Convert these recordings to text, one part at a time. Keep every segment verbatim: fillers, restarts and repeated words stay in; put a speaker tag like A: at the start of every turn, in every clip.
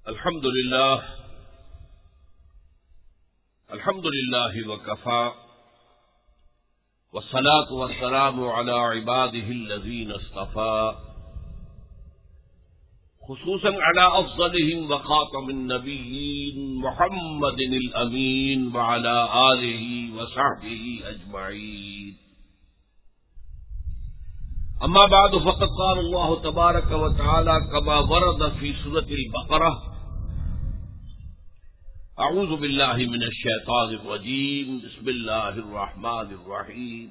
A: الحمد لله الحمد لله وكفى والصلاة والسلام على عباده الذين اصطفى خصوصا على أفضلهم وخاتم النبيين محمد الأمين وعلى آله وصحبه أجمعين. أما بعد فقد قال الله تبارك وتعالى كما ورد في سورة البقرة: اعوذ باللہ من الشیطان الرجیم بسم اللہ الرحمن الرحیم.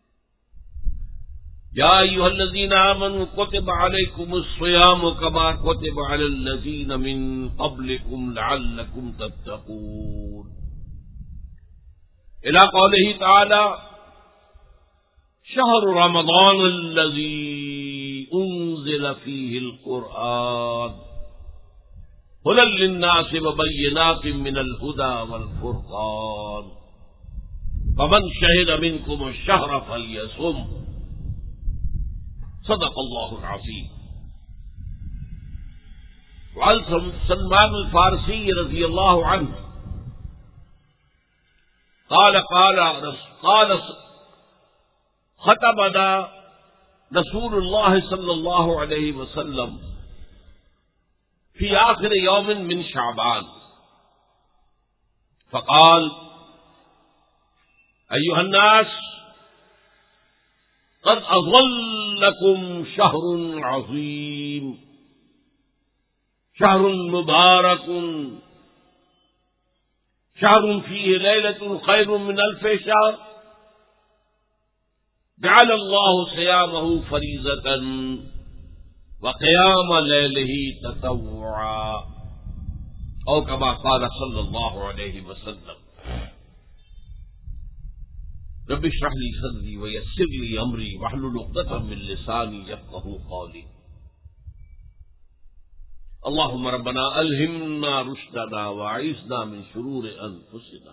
A: یا ایھا الذین آمنوا کتب علیکم الصیام کما کتب علی الذین من قبلکم لعلکم تتقون. الی قولہ تعالی: شہر رمضان الذی انزل فیہ القرآن هدى للناس وبينات من الهدى والفرقان فمن شهد منكم الشهر فليصم. صدق الله العظيم. وعن سلمان الفارسي رضي الله عنه قال قال قال خطبنا رسول الله صلى الله عليه وسلم في آخر يوم من شعبان فقال: أيها الناس قد أظلكم شهر عظيم شهر مبارك شهر فيه ليلة خير من ألف شهر جعل الله صيامه فريضة وقيام ليله تطوعا او كما قال صلى الله عليه وسلم. رب اشرح لي صدري ويسر لي امري واحلل عقدة من لساني يفقهوا قولي. اللهم ربنا الهمنا رشدنا واعذنا من شرور انفسنا.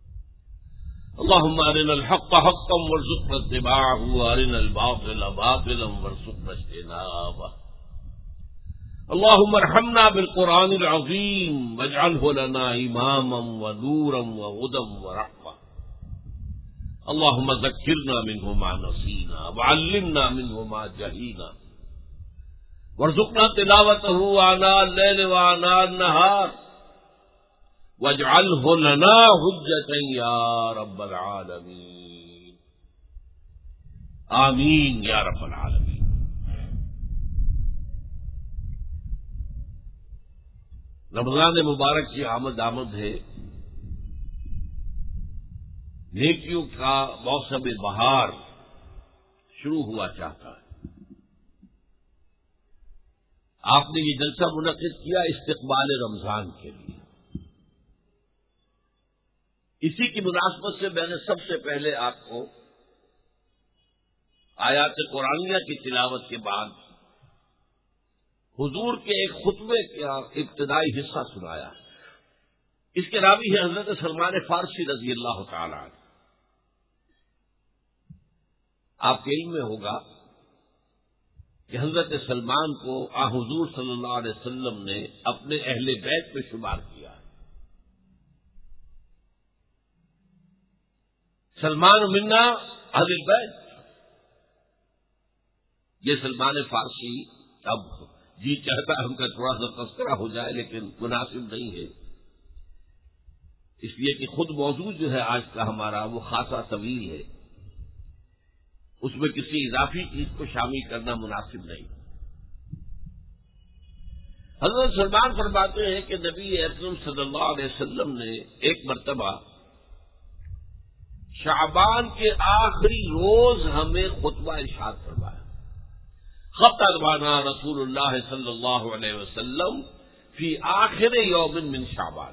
A: اللهم ارنا الحق حقا وارزقنا اتباعه وارنا الباطل باطلا وارزقنا اجتنابه. اللهم ارحمنا بالقرآن العظيم واجعله لنا إماما ونورا وهدى ورحمة. اللهم ذكرنا منه ما نسينا وعلمنا منه ما جهلنا وارزقنا تلاوته آناء الليل وآناء النهار واجعله لنا حجة يا رب العالمين. آمين يا رب العالمين. رمضان مبارک کی آمد آمد ہے. نیکیوں کا موسم بہار شروع ہوا چاہتا ہے. آپ نے یہ جلسہ منعقد کیا استقبال رمضان کے لیے. اسی کی مناسبت سے میں نے سب سے پہلے آپ کو آیات قرآنیہ کی تلاوت کے بعد حضور کے ایک خطبے کا ابتدائی حصہ سنایا. اس کے راوی ہے حضرت سلمان فارسی رضی اللہ تعالی عنہ. آپ کے علم میں ہوگا کہ حضرت سلمان کو آ حضور صلی اللہ علیہ وسلم نے اپنے اہل بیت میں شمار کیا. سلمان منا اہل بیت. یہ سلمان فارسی اب جی چاہتا ہے ان کا تھوڑا سا تذکرہ ہو جائے لیکن مناسب نہیں ہے، اس لیے کہ خود موضوع جو ہے آج کا ہمارا وہ خاصا طویل ہے، اس میں کسی اضافی چیز کو شامل کرنا مناسب نہیں. حضرت سلمان فرماتے ہیں کہ نبی اکرم صلی اللہ علیہ وسلم نے ایک مرتبہ شعبان کے آخری روز ہمیں خطبہ ارشاد فرمایا. خطبنا رسول اللہ صلی اللہ علیہ وسلم فی آخر یوم من شعبان.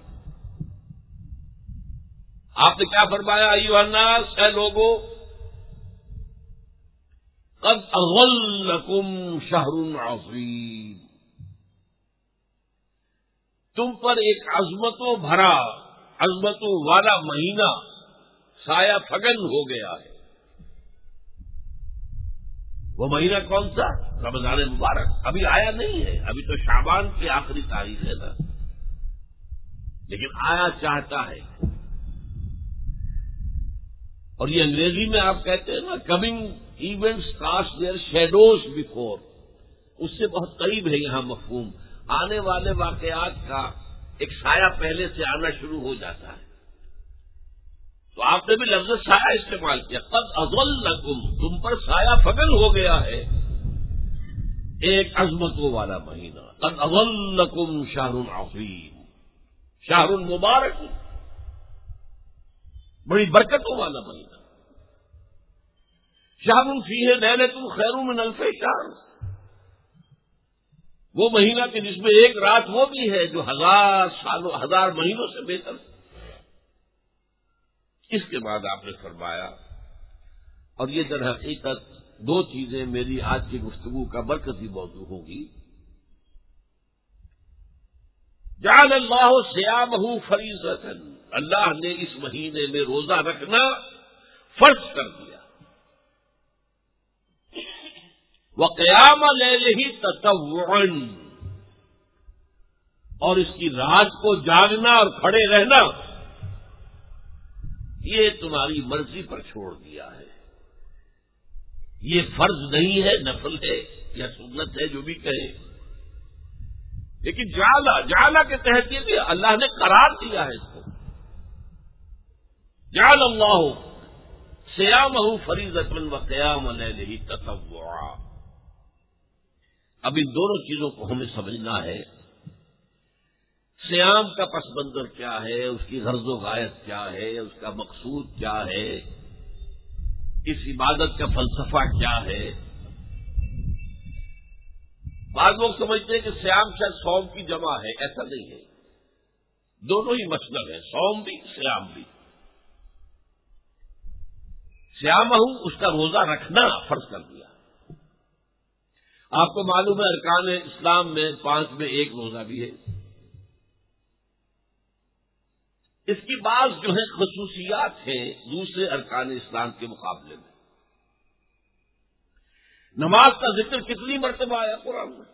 A: آپ نے کیا فرمایا؟ ایھا الناس، اے لوگو، قد اظلکم شہر عظیم، تم پر ایک عظمتوں بھرا عظمتوں والا مہینہ سایہ فگن ہو گیا ہے. وہ مہینہ کون سا؟ رمضان مبارک. ابھی آیا نہیں ہے، ابھی تو شعبان کی آخری تاریخ ہے نا. لیکن آیا چاہتا ہے. اور یہ انگریزی میں آپ کہتے ہیں نا coming events cast their shadows before, اس سے بہت قریب ہے یہاں مفہوم. آنے والے واقعات کا ایک سایہ پہلے سے آنا شروع ہو جاتا ہے. تو آپ نے بھی لفظ سایہ استعمال کیا. قد اضلکم، تم پر سایہ فگن ہو گیا ہے ایک عظمتوں والا مہینہ. قد اضلکم شہر عظیم، شہر مبارک، بڑی برکتوں والا مہینہ. شہر فیہ لیلۃ خیر من الف شہر، وہ مہینہ کہ جس میں ایک رات وہ بھی ہے جو ہزار سالوں ہزار مہینوں سے بہتر. اس کے بعد آپ نے فرمایا، اور یہ در حقیقت دو چیزیں میری آج کی گفتگو کا مرکزی موضوع ہوگی. جعل اللہ صیامہ فریضۃ، اللہ نے اس مہینے میں روزہ رکھنا فرض کر دیا. وقیام لیلہ تطوعا، اور اس کی رات کو جاگنا اور کھڑے رہنا یہ تمہاری مرضی پر چھوڑ دیا ہے. یہ فرض نہیں ہے، نفل ہے یا سنت ہے جو بھی کہے، لیکن جعلا جعلا کے تحت یہ بھی اللہ نے قرار دیا ہے اس کو. جعل اللہ صیامہ فریضۃ وقیام لیلہ تطوعا. اب ان دونوں چیزوں کو ہمیں سمجھنا ہے. صیام کا پس منظر کیا ہے، اس کی غرض و غایت کیا ہے، اس کا مقصود کیا ہے، اس عبادت کا فلسفہ کیا ہے. بعض لوگ سمجھتے ہیں کہ صیام شاید صوم کی جمع ہے، ایسا نہیں ہے. دونوں ہی مسلک ہے، صوم بھی صیام بھی. صیام ہوں اس کا روزہ رکھنا فرض کر دیا. آپ کو معلوم ہے ارکان اسلام میں پانچ میں ایک روزہ بھی ہے. اس کی بعض جو ہے خصوصیات ہیں دوسرے ارکان اسلام کے مقابلے میں. نماز کا ذکر کتنی مرتبہ آیا قرآن میں،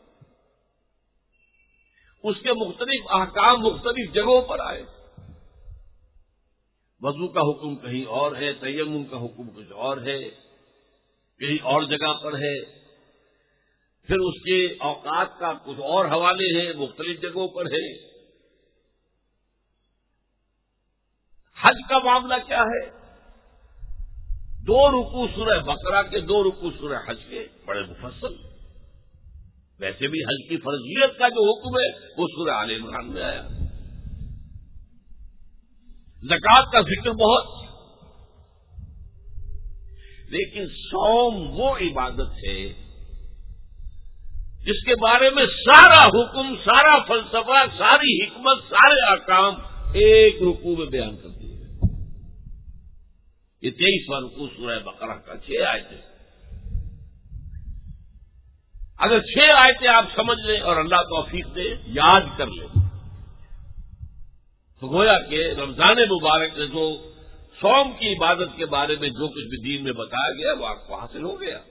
A: اس کے مختلف احکام مختلف جگہوں پر آئے. وضو کا حکم کہیں اور ہے، تیمم کا حکم کچھ اور ہے، کہیں اور جگہ پر ہے. پھر اس کے اوقات کا کچھ اور حوالے ہیں، مختلف جگہوں پر ہے. حج کا معاملہ کیا ہے؟ دو رکوع سورہ بقرہ کے، دو رکوع سورہ حج کے، بڑے مفصل. ویسے بھی حج کی فرضیت کا جو حکم ہے وہ سورہ آل عمران میں آیا. زکوٰۃ کا ذکر بہت. لیکن صوم وہ عبادت ہے جس کے بارے میں سارا حکم، سارا فلسفہ، ساری حکمت، سارے احکام ایک رکوع میں بیان کر دیے. یہ تیئیسواں رکوع سورہ بقرہ کا چھ آیتیں. اگر چھ آیتیں آپ سمجھ لیں اور اللہ توفیق دے یاد کر لیں تو گویا کہ رمضان مبارک نے جو صوم کی عبادت کے بارے میں جو کچھ بھی دین میں بتایا گیا وہ آپ کو حاصل ہو گیا.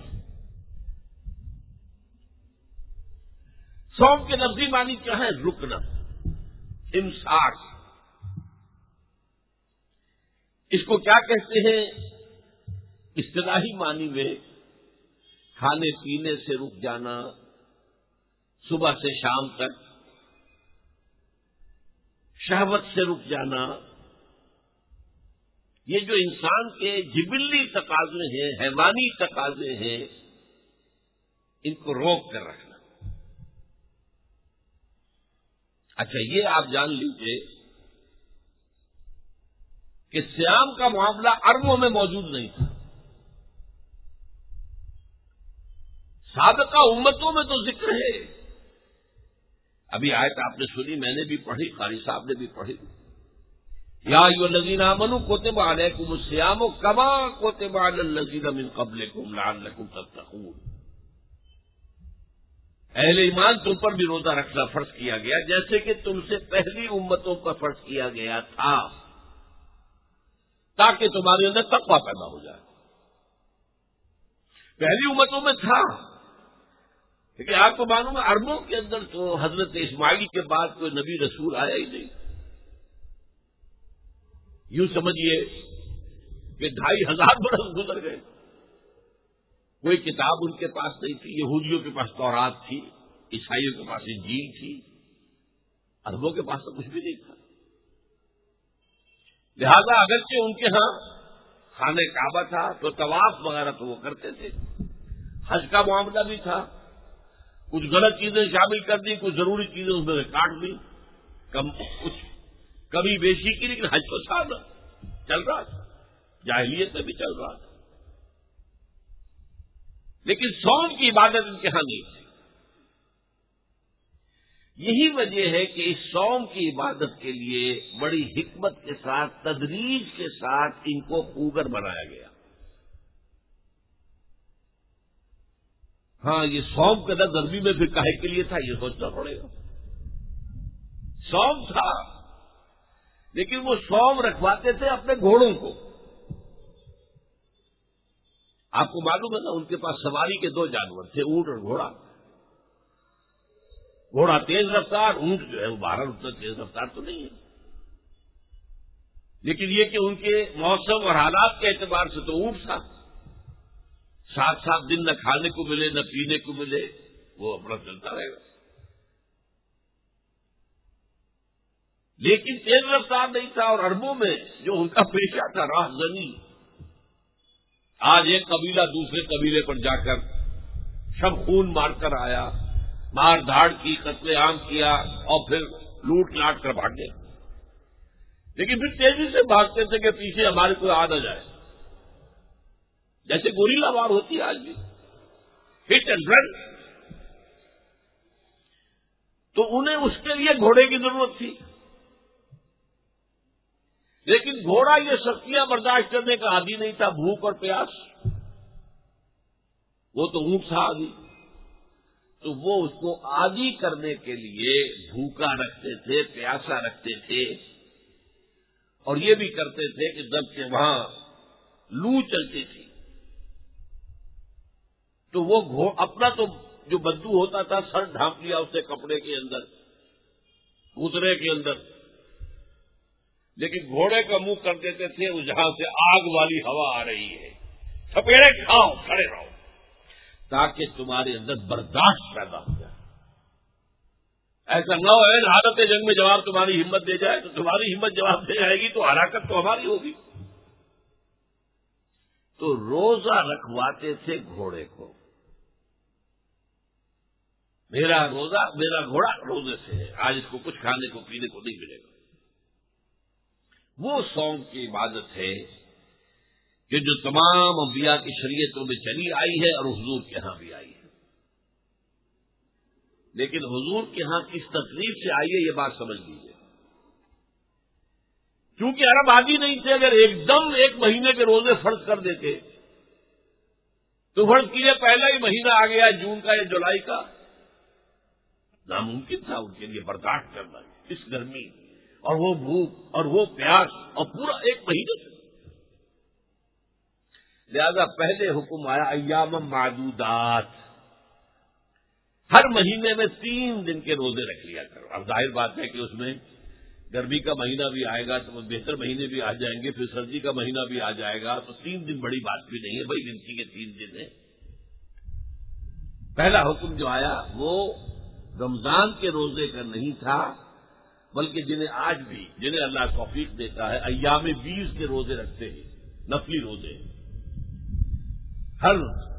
A: صوم کے لفظی معنی کیا ہے؟ رکنا، امساک. اس کو کیا کہتے ہیں اصطلاحی معنی میں؟ کھانے پینے سے رک جانا، صبح سے شام تک شہوت سے رک جانا. یہ جو انسان کے جبلی تقاضے ہیں، حیوانی تقاضے ہیں، ان کو روک کر رکھنا. اچھا یہ آپ جان لیجئے کہ صیام کا معاملہ عربوں میں موجود نہیں تھا. سابقہ امتوں میں تو ذکر ہے. ابھی آیت آپ نے سنی، میں نے بھی پڑھی، قاری صاحب نے بھی پڑھی. یا ایھا الذین آمنوا کتب علیکم الصیام کما کتب علی الذین من قبلکم لعلکم تتقون. اہل ایمان تم پر بھی روزہ رکھنا فرض کیا گیا جیسے کہ تم سے پہلی امتوں پر فرض کیا گیا تھا، تاکہ تمہارے اندر تقویٰ پیدا ہو جائے. پہلی امتوں میں تھا، لیکن آپ کو معلوم ہے عربوں کے اندر تو حضرت اسماعیل کے بعد کوئی نبی رسول آیا ہی نہیں. یوں سمجھیے کہ ڈھائی ہزار برس گزر گئے، کوئی کتاب ان کے پاس نہیں تھی۔ یہودیوں کے پاس تورات تھی، عیسائیوں کے پاس انجیل تھی، عربوں کے پاس تو کچھ بھی نہیں تھا۔ لہذا اگرچہ ان کے ہاں خانہ کعبہ تھا تو طواف وغیرہ تو وہ کرتے تھے، حج کا معاملہ بھی تھا، کچھ غلط چیزیں شامل کر دی، کچھ ضروری چیزیں اس میں سے کاٹ دی، کم کچھ کمی بیشی کی، لیکن حج تو تھا نا، چل رہا تھا، جاہلیت میں بھی چل رہا تھا۔ لیکن صوم کی عبادت ان کے ہاں نہیں تھی۔ یہی وجہ ہے کہ اس صوم کی عبادت کے لیے بڑی حکمت کے ساتھ، تدریج کے ساتھ ان کو خوگر بنایا گیا۔ ہاں، یہ صوم کا لفظ عربی میں پھر کاہے کے لیے تھا یہ سوچنا پڑے گا۔ صوم تھا، لیکن وہ صوم رکھواتے تھے اپنے گھوڑوں کو۔ آپ کو معلوم ہے نا، ان کے پاس سواری کے دو جانور تھے، اونٹ اور گھوڑا۔ گھوڑا تیز رفتار، اونٹ جو ہے وہ بہرحال اتنا تیز رفتار تو نہیں ہے، لیکن یہ کہ ان کے موسم اور حالات کے اعتبار سے تو اونٹ تھا، سات سات دن نہ کھانے کو ملے نہ پینے کو ملے، وہ اپنا چلتا رہے گا۔ لیکن تیز رفتار نہیں تھا، اور عربوں میں جو ان کا پیشہ تھا راہ زنی، آج ایک قبیلہ دوسرے قبیلے پر جا کر سب خون مار کر آیا، مار دھاڑ کی، قتل عام کیا، اور پھر لوٹ لاٹ کر بھاگے، لیکن پھر تیزی سے بھاگتے تھے کہ پیچھے ہمارے کوئی آ نہ جائے، جیسے گوریلا وار ہوتی ہے آج بھی، ہٹ اینڈ رن۔ تو انہیں اس کے لیے گھوڑے کی ضرورت تھی، لیکن گھوڑا یہ سختیاں برداشت کرنے کا عادی نہیں تھا، بھوک اور پیاس، وہ تو اونٹ تھا عادی، تو وہ اس کو عادی کرنے کے لیے بھوکا رکھتے تھے، پیاسا رکھتے تھے، اور یہ بھی کرتے تھے کہ جب کہ وہاں لو چلتی تھی تو وہ اپنا تو جو بدبو ہوتا تھا سر ڈھانپ لیا اسے کپڑے کے اندر، اترے کے اندر، لیکن گھوڑے کا منہ کر دیتے تھے جہاں سے آگ والی ہوا آ رہی ہے، تھپیڑے کھاؤ، کھڑے رہو، تاکہ تمہارے اندر برداشت پیدا ہو جائے۔ ایسا نہ ہو حالت جنگ میں جواب تمہاری ہمت دے جائے، تو تمہاری ہمت جواب دے جائے گی تو ہلاکت تو ہماری ہوگی۔ تو روزہ رکھواتے تھے گھوڑے کو، میرا روزہ میرا گھوڑا روزے سے ہے، آج اس کو کچھ کھانے کو پینے کو نہیں ملے گا۔ وہ صوم کی عبادت ہے کہ جو تمام انبیاء کی شریعتوں میں چلی آئی ہے اور حضور کے ہاں بھی آئی ہے، لیکن حضور کے ہاں کس تکلیف سے آئی ہے یہ بات سمجھ لیجیے۔ کیونکہ عرب عادی نہیں تھے، اگر ایک دم ایک مہینے کے روزے فرض کر دیتے تو فرض کیجیے پہلا ہی مہینہ آ گیا جون کا یا جولائی کا، ناممکن تھا ان کے لیے برداشت کرنا اس گرمی اور وہ بھوک اور وہ پیاس اور پورا ایک مہینے سے۔ لہذا پہلے حکم آیا ایام معدودات، ہر مہینے میں تین دن کے روزے رکھ لیا کرو۔ اب ظاہر بات ہے کہ اس میں گرمی کا مہینہ بھی آئے گا تو بہتر مہینے بھی آ جائیں گے، پھر سردی کا مہینہ بھی آ جائے گا، تو تین دن بڑی بات بھی نہیں ہے بھائی، گنتی کے تین دن ہے۔ پہلا حکم جو آیا وہ رمضان کے روزے کا نہیں تھا، بلکہ جنہیں آج بھی جنہیں اللہ توفیق دیتا ہے ایام بیس کے روزے رکھتے ہیں، نفلی روزے، ہر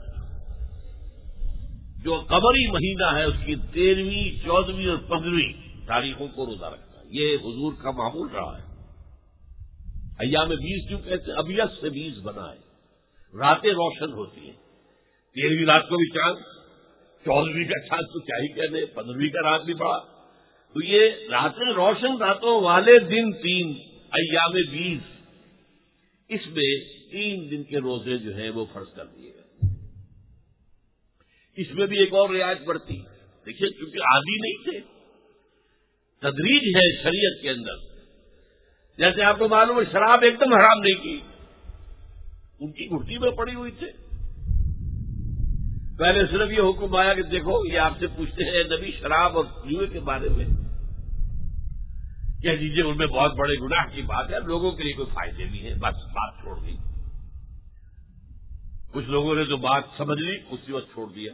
A: جو قمری مہینہ ہے اس کی تیرہویں، چودہویں اور پندرہویں تاریخوں کو روزہ رکھتا ہے، یہ حضور کا معمول رہا ہے۔ ایام بیس کیوں کہتے ہیں؟ ابیض سے بیس بنا ہے، راتیں روشن ہوتی ہیں، تیرہویں رات کو بھی چاند، چودہویں کا چاند تو کیا ہی کہنے، پندرہویں کا رات بھی بڑا، تو یہ راتیں روشن راتوں والے دن تین ایام بیس، اس میں تین دن کے روزے جو ہیں وہ فرض کر دیے گئے۔ اس میں بھی ایک اور رعایت بڑھتی، دیکھیے کیونکہ عادی نہیں تھے، تدریج ہے شریعت کے اندر۔ جیسے آپ کو معلوم ہے شراب ایک دم حرام نہیں کی، ان کی گھٹی میں پڑی ہوئی تھے، پہلے صرف یہ حکم آیا کہ دیکھو یہ آپ سے پوچھتے ہیں نبی شراب اور جوئے کے بارے میں کہہ دیجیے ان میں بہت بڑے گناہ کی بات ہے، لوگوں کے لیے کوئی فائدے بھی ہے، بس بات چھوڑ دی۔ کچھ لوگوں نے تو بات سمجھ لی، اسی وقت چھوڑ دیا،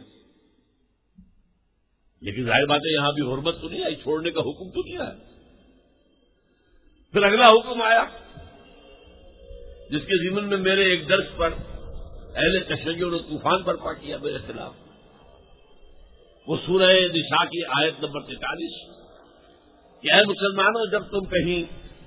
A: لیکن ظاہر بات ہے یہاں بھی حرمت تو نہیں آئی، چھوڑنے کا حکم تو نہیں آیا۔ پھر اگلا حکم آیا جس کے ضمن میں میرے ایک درس پر اہل تشیع نے طوفان برپا کیا میرے خلاف، وہ سورہ نساء کی آیت نمبر تینتالیس کہ اے مسلمانوں جب تم کہیں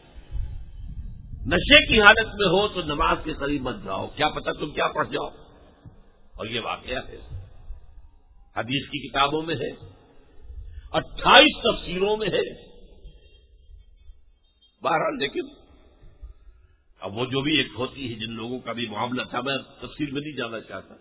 A: نشے کی حالت میں ہو تو نماز کے قریب مت جاؤ، کیا پتہ تم کیا پڑھ جاؤ۔ اور یہ واقعہ ہے، حدیث کی کتابوں میں ہے، اٹھائیس تفسیروں میں ہے۔ بہرحال لیکن اب وہ جو بھی ایک ہوتی ہے، جن لوگوں کا بھی معاملہ تھا، میں تفصیل میں نہیں جانا چاہتا۔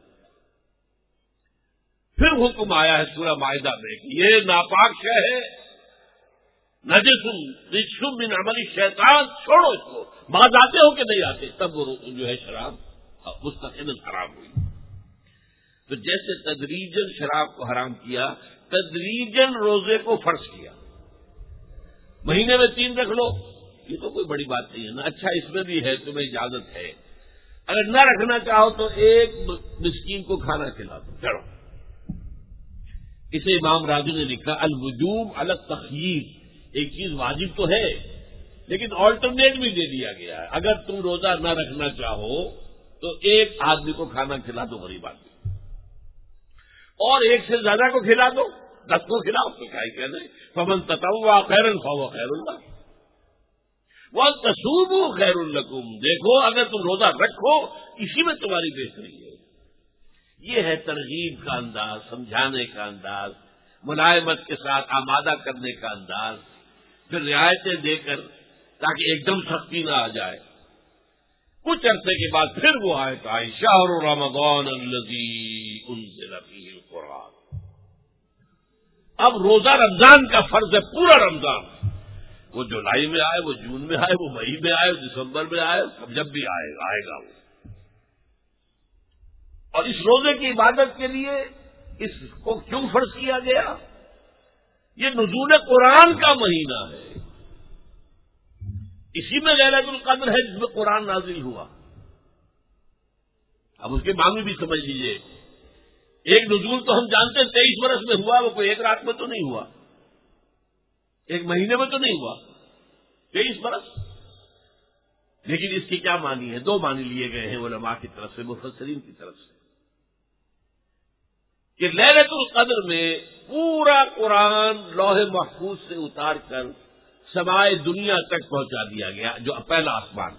A: پھر حکم آیا ہے سورہ مائدہ میں کہ یہ ناپاک شے ہے، نجس رجس من عمل شیطان، چھوڑو اس کو۔ بعض آتے ہو کہ نہیں آتے، تب وہ جو ہے شراب مستقل حرام ہوئی۔ تو جیسے تدریجاً شراب کو حرام کیا، تدریجاً روزے کو فرض کیا۔ مہینے میں تین رکھ لو، یہ تو کوئی بڑی بات نہیں ہے نا، اچھا اس میں بھی ہے، تمہیں اجازت ہے۔ اگر نہ رکھنا چاہو تو ایک مسکین کو کھانا کھلا دو، چلو۔ اسے امام راضی نے لکھا الوجوب علی التخییر، ایک چیز واجب تو ہے لیکن آلٹرنیٹ بھی دے دیا گیا ہے، اگر تم روزہ نہ رکھنا چاہو تو ایک آدمی کو کھانا کھلا دو، غریب آدمی، اور ایک سے زیادہ کو کھلا دو، دس کو کھلاؤ تو کیا ہی کہنا ہے۔ فمن تطوع خیرا فهو خیر اللہ وان تصوموا خیر لکم، دیکھو اگر تم روزہ رکھو اسی میں تمہاری بہتری ہے۔ یہ ہے ترغیب کا انداز، سمجھانے کا انداز، ملائمت کے ساتھ آمادہ کرنے کا انداز، پھر رعایتیں دے کر تاکہ ایک دم سختی نہ آ جائے۔ کچھ عرصے کے بعد پھر وہ آیت آئی شہر رمضان الذی انزل فیہ القرآن، اب روزہ رمضان کا فرض ہے، پورا رمضان، وہ جولائی میں آئے، وہ جون میں آئے، وہ مئی میں آئے، دسمبر میں آئے، جب بھی آئے آئے گا وہ۔ اور اس روزے کی عبادت کے لیے اس کو کیوں فرض کیا گیا؟ یہ نزول قرآن کا مہینہ ہے، اسی میں لیلۃ القدر ہے جس میں قرآن نازل ہوا۔ اب اس کے معنی بھی سمجھ لیجئے، ایک نزول تو ہم جانتے ہیں تیئیس برس میں ہوا، وہ کوئی ایک رات میں تو نہیں ہوا، ایک مہینے میں تو نہیں ہوا، تیئیس برس۔ لیکن اس کی کیا معنی ہے؟ دو معنی لیے گئے ہیں علماء کی طرف سے، مفسرین کی طرف سے، کہ لیلۃ القدر میں پورا قرآن لوح محفوظ سے اتار کر سمائے دنیا تک پہنچا دیا گیا، جو پہلا آسمان،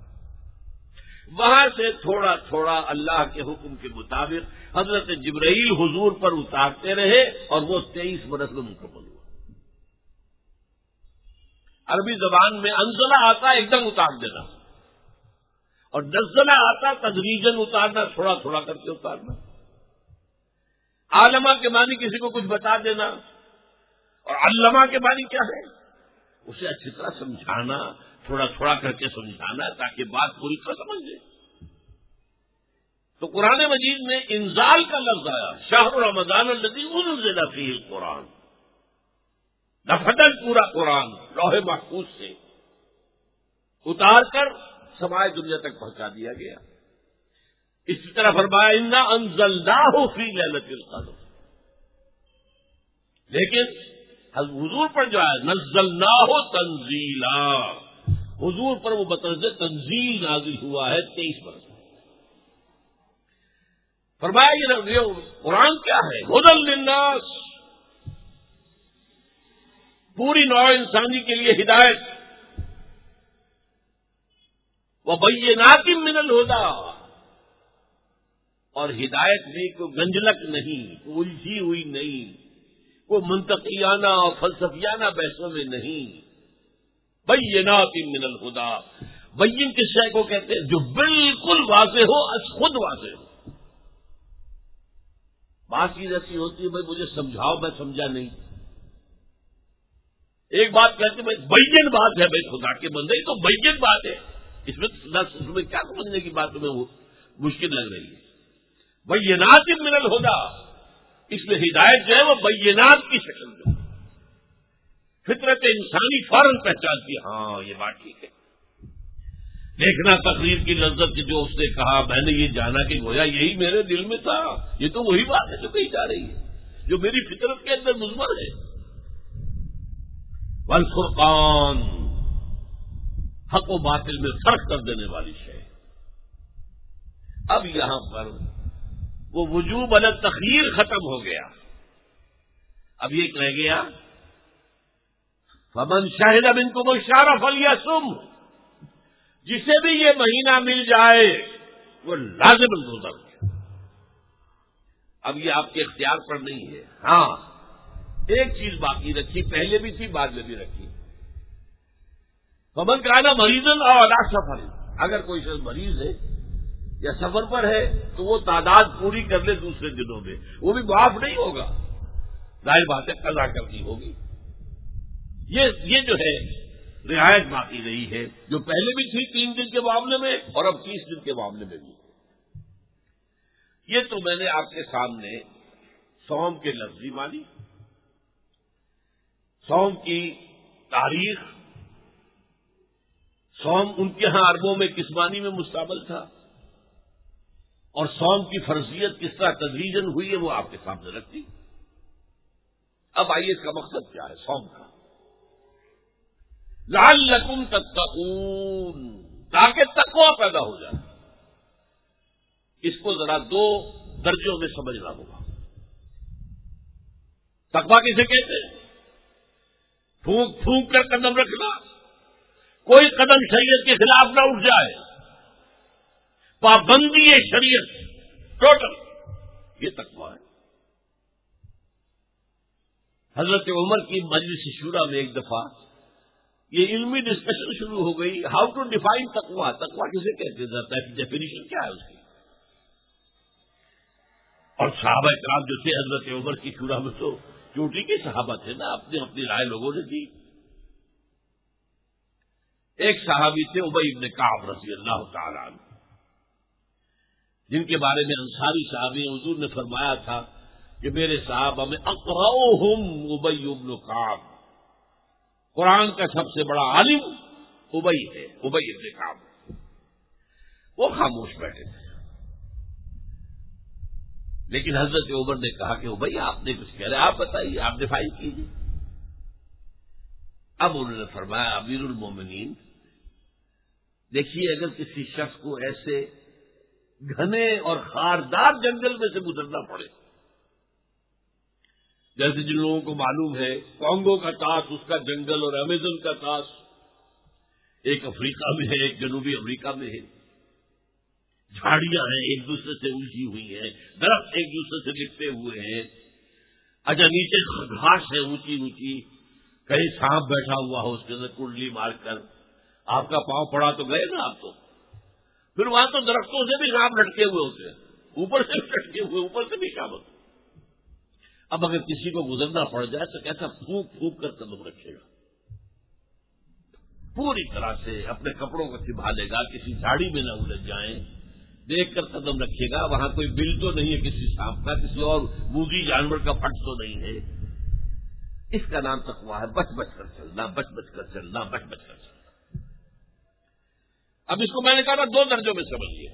A: وہاں سے تھوڑا تھوڑا اللہ کے حکم کے مطابق حضرت جبرائیل حضور پر اتارتے رہے، اور وہ تیئیس برس میں مکمل ہوا۔ عربی زبان میں انزلہ آتا ایک دم اتار دینا، اور نزلہ آتا تدریجاً اتارنا، تھوڑا تھوڑا کر کے اتارنا۔ عالمہ کے معنی کسی کو کچھ بتا دینا، اور علامہ کے معنی کیا ہے؟ اسے اچھی طرح سمجھانا، تھوڑا تھوڑا کر کے سمجھانا تاکہ بات پوری طرح سمجھ لے۔ تو قرآن مجید میں انزال کا لفظ آیا، شہر رمضان الذی انزل فیہ القرآن، دفعتاً پورا قرآن لوح محفوظ سے اتار کر سمائے دنیا تک پہنچا دیا گیا۔ اسی طرح فرمایا انا انزلناہ فی لیلۃ القدر، لیکن حضور پر جو ہے نزلناہ تنزیلا، حضور پر وہ بطرز تنزیل نازل ہوا ہے تیئیس برس میں۔ فرمایا یہ قرآن کیا ہے؟ ھدی للناس، پوری نوع انسانی کے لیے ہدایت، وبینات من الہدی، اور ہدایت بھی کوئی گنجلک نہیں، کوئی الجھی ہوئی نہیں، کوئی منطقیانہ اور فلسفیانہ بحثوں میں نہیں، بینات من الہدی، بین کس شے کو کہتے ہیں؟ جو بالکل واضح ہو، از خود واضح ہو۔ بات چیز ایسی ہوتی ہے بھائی مجھے سمجھاؤ، میں سمجھا نہیں، ایک بات کہتے ہیں بھائی بین بات ہے، بھائی خدا کے بندے تو بین بات ہے، اس میں اس میں کیا سمجھنے کی بات تمہیں مشکل لگ رہی ہے؟ بینات من الہدی، اس میں ہدایت جو ہے وہ بینات کی شکل میں، فطرت انسانی فوراً پہچانتی ہے ہاں یہ بات ٹھیک ہے. دیکھنا تقریر کی لذت کی جو اس نے کہا میں نے یہ جانا کہ گویا یہی میرے دل میں تھا. یہ تو وہی بات ہے جو کہی جا رہی ہے جو میری فطرت کے اندر مضمر ہے. والفرقان حق و باطل میں فرق کر دینے والی شے. اب یہاں پر وہ وجوب علی تخییر ختم ہو گیا. اب یہ رہ گیا فمن شہد منکم الشہر فلیصم. جسے بھی یہ مہینہ مل جائے وہ لازم روزہ رکھے. اب یہ آپ کے اختیار پر نہیں ہے. ہاں ایک چیز باقی رکھی پہلے بھی تھی بعد میں بھی رکھی. فمن کانا مریضن اور علی سفر. اگر کوئی شخص مریض ہے یا سفر پر ہے تو وہ تعداد پوری کر لے دوسرے دنوں میں. وہ بھی معاف نہیں ہوگا ظاہر بات ہے قضا کرنی ہوگی. یہ یہ جو ہے رعایت باقی رہی ہے جو پہلے بھی تھی تین دن کے معاملے میں اور اب تیس دن کے معاملے میں بھی. یہ تو میں نے آپ کے سامنے صوم کے لفظی مانی صوم کی تاریخ صوم ان کے ہاں عربوں میں کس معنی میں مستعمل تھا اور صوم کی فرضیت کس طرح تدریجن ہوئی ہے وہ آپ کے سامنے رکھ دی. اب آئیے اس کا مقصد کیا ہے صوم کا. لعلکم تتقون تاکہ تقوی پیدا ہو جائے. اس کو ذرا دو درجوں میں سمجھنا ہوگا. تقوی کسے کہتے ہیں؟ پھونک پھونک کر قدم رکھنا کوئی قدم شریعت کے خلاف نہ اٹھ جائے. پابندی شریعت ٹوٹل یہ تقوی ہے. حضرت عمر کی مجلس شورا میں ایک دفعہ یہ علمی ڈسکشن شروع ہو گئی. ہاؤ ٹو ڈیفائن تقوی. تقوی کسے کہتے جاتا ہے ڈیفینیشن کیا ہے اس کی. اور صحابہ کرام جو تھے حضرت عمر کی شورا میں تو چوٹی کے صحابہ تھے نا. اپنی اپنی رائے لوگوں نے دی. ایک صحابی تھے ابی بن کعب رضی اللہ تعالی عنہ جن کے بارے میں انصاری صحابی حضور نے فرمایا تھا کہ میرے صحابہ میں اقرؤہم ابی بن کعب. قرآن کا سب سے بڑا عالم ابی ہے ابی بن کعب. وہ خاموش بیٹھے تھے لیکن حضرت عمر نے کہا کہ ابی آپ نے کچھ کہہ رہے آپ بتائیے آپ ڈیفائن کیجیے. اب انہوں نے فرمایا امیر المومنین دیکھیے اگر کسی شخص کو ایسے گھنے اور خاردار جنگل میں سے گزرنا پڑے جیسے جن لوگوں کو معلوم ہے کانگو کا طاس اس کا جنگل اور امیزن کا طاس ایک افریقہ میں ہے ایک جنوبی امریکہ میں ہے. جھاڑیاں ہیں ایک دوسرے سے الجھی ہوئی ہیں درخت ایک دوسرے سے لپٹے ہوئے ہیں. اچھا نیچے گھاس ہے اونچی اونچی کہیں سانپ بیٹھا ہوا ہو اس کے اندر کنڈلی مار کر آپ کا پاؤں پڑا تو گئے نا آپ تو. پھر وہاں تو درختوں سے بھی سانپ لٹکے ہوئے ہوتے ہیں اوپر سے بھی لٹکے ہوئے اوپر سے بھی کام ہوتے. اب اگر کسی کو گزرنا پڑ جائے تو کیسا پھونک پھونک کر قدم رکھے گا. پوری طرح سے اپنے کپڑوں کو سنبھالے گا کسی جھاڑی میں نہ الجھ جائیں دیکھ کر قدم رکھے گا. وہاں کوئی بل تو نہیں ہے کسی سانپ کا کسی اور موذی جانور کا پٹ تو نہیں ہے. اس کا نام تقویٰ ہے. بچ بچ کر چلنا بچ بچ کر چلنا بچ بچ کر چلنا. اب اس کو میں نے کہا دو درجوں میں سمجھیے.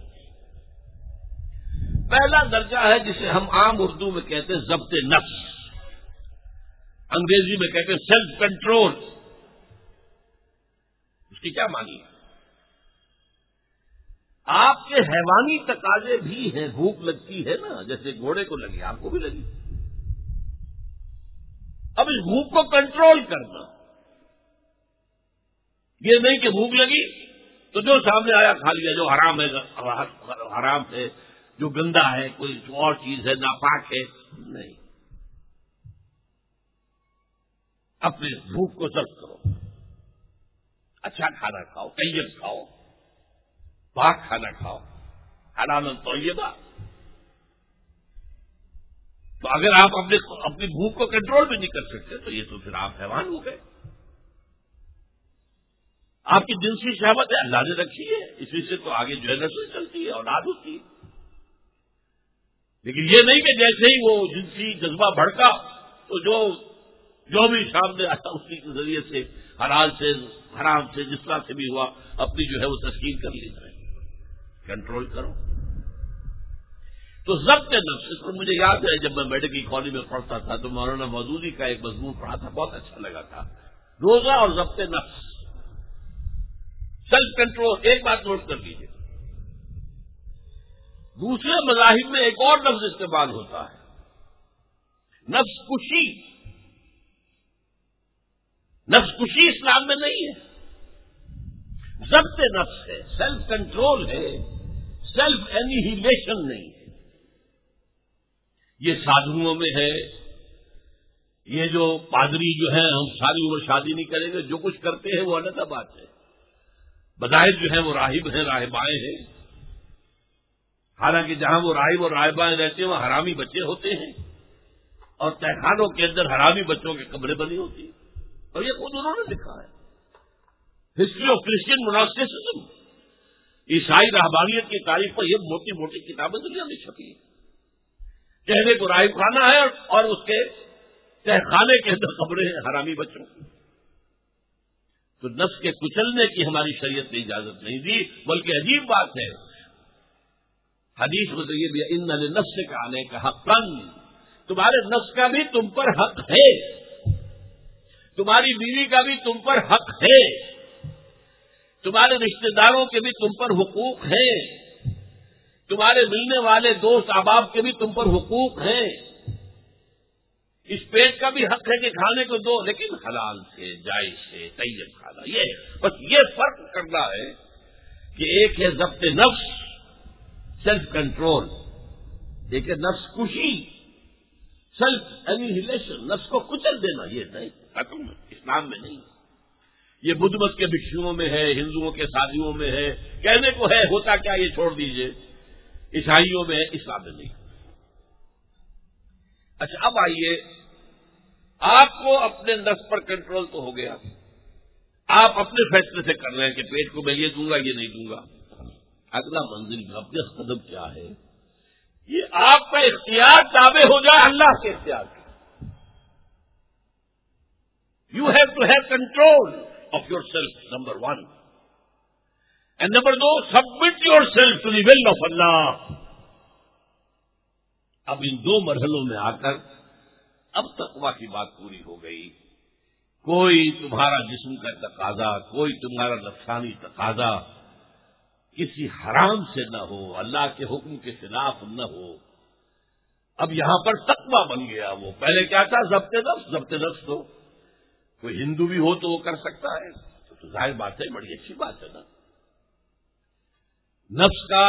A: پہلا درجہ ہے جسے ہم عام اردو میں کہتے ہیں ضبط نفس انگریزی میں کہتے ہیں سیلف کنٹرول. اس کی کیا معنی ہے؟ آپ کے حیوانی تقاضے بھی ہیں. بھوک لگتی ہے نا جیسے گھوڑے کو لگی آپ کو بھی لگی. اب اس بھوک کو کنٹرول کرنا یہ نہیں کہ بھوک لگی تو جو سامنے آیا کھا لیا جو حرام ہے حرام ہے جو گندا ہے کوئی اور چیز ہے ناپاک ہے نہیں. اپنے بھوک کو ضبط کرو. اچھا کھانا کھاؤ طیب کھاؤ پاک کھانا کھاؤ حلال طیبہ. تو اگر آپ اپنے اپنی بھوک کو کنٹرول بھی نہیں کر سکتے تو یہ تو پھر آپ حیوان ہو گئے. آپ کی جنسی شہوت ہے اللہ نے رکھی ہے اسی سے تو آگے جو ہے نسل چلتی ہے اولاد ہوتی ہے. لیکن یہ نہیں کہ جیسے ہی وہ جنسی جذبہ بھڑکا تو جو جو بھی سامنے آتا اسی کے ذریعے سے حلال سے حرام سے جس طرح سے بھی ہوا اپنی جو ہے وہ تسکین کر لی جائے، کنٹرول کرو۔ تو ضبط نفس، اس پر مجھے یاد ہے جب میں میڈیکل کالج میں پڑھتا تھا تو مولانا مودودی کا ایک مضمون پڑھا تھا، بہت اچھا لگا تھا، روزہ اور ضبط نفس، سیلف کنٹرول۔ ایک بات نوٹ کر لیجیے، دوسرے مذاہب میں ایک اور لفظ استعمال ہوتا ہے، نفس کشی۔ نفس کشی اسلام میں نہیں ہے، ضبط نفس ہے، سیلف کنٹرول ہے، سیلف اینیہیلیشن نہیں ہے۔ یہ سادھوؤں میں ہے، یہ جو پادری جو ہیں ہم ساری عمر شادی نہیں کریں گے، جو کچھ کرتے ہیں وہ علیحدہ بات ہے، بظاہر جو ہیں وہ راہب ہیں، راہبائیں ہیں، حالانکہ جہاں وہ راہب اور راہبائیں رہتے ہیں وہ حرامی بچے ہوتے ہیں، اور تہخانوں کے اندر حرامی بچوں کے کمرے بنی ہوتی ہیں، اور یہ خود انہوں نے لکھا ہے، ہسٹری آف کرسچین موناسٹیسزم، عیسائی رہبانیت کی تاریخ پر یہ موٹی موٹی کتابیں دنیا میں چھپی ہیں۔ کہنے کو راہب خانہ ہے اور اس کے تہخانے کے اندر کمرے ہیں حرامی بچوں کی۔ تو نفس کے کچلنے کی ہماری شریعت نے اجازت نہیں دی، بلکہ عجیب بات ہے، حدیث میں تو یہ بھی ان للنفس کا آنے کا حق، تمہارے نفس کا بھی تم پر حق ہے، تمہاری بیوی کا بھی تم پر حق ہے، تمہارے رشتہ داروں کے بھی تم پر حقوق ہیں، تمہارے ملنے والے دوست احباب کے بھی تم پر حقوق ہیں، اس پیٹ کا بھی حق ہے کہ کھانے کو دو، لیکن حلال سے، جائز سے، طیب کھانا، یہ بس یہ فرق کرنا ہے کہ ایک ہے ضبط نفس، سیلف کنٹرول، ایک ہے نفس کشی، سیلف اینیہیلیشن، نفس کو کچل دینا، یہ نہیں، ختم اسلام میں نہیں۔ یہ بدھ مت کے بھکشوؤں میں ہے، ہندوؤں کے سادھوؤں میں ہے، کہنے کو ہے، ہوتا کیا یہ چھوڑ دیجئے، عیسائیوں میں ہے، اسلام میں نہیں۔ اچھا اب آئیے، آپ کو اپنے نفس پر کنٹرول تو ہو گیا، آپ اپنے فیصلے سے کر رہے ہیں کہ پیٹ کو میں یہ دوں گا یہ نہیں دوں گا، اگلا منزل میں اپنے قدم کیا ہے، یہ آپ کا اختیار تابع ہو جائے اللہ کے اختیار کا۔ You have to have control of yourself, number one, and number دو، submit yourself to the will of Allah. اب ان دو مرحلوں میں آ کر اب تقویٰ کی بات پوری ہو گئی، کوئی تمہارا جسم کا تقاضا، کوئی تمہارا نفسانی تقاضا کسی حرام سے نہ ہو، اللہ کے حکم کے خلاف نہ ہو۔ اب یہاں پر تقویٰ بن گیا، وہ پہلے کیا تھا، ضبط نفس۔ ضبط نفس تو کوئی ہندو بھی ہو تو وہ کر سکتا ہے، تو ظاہر بات ہے، بڑی اچھی بات ہے نا۔ نفس کا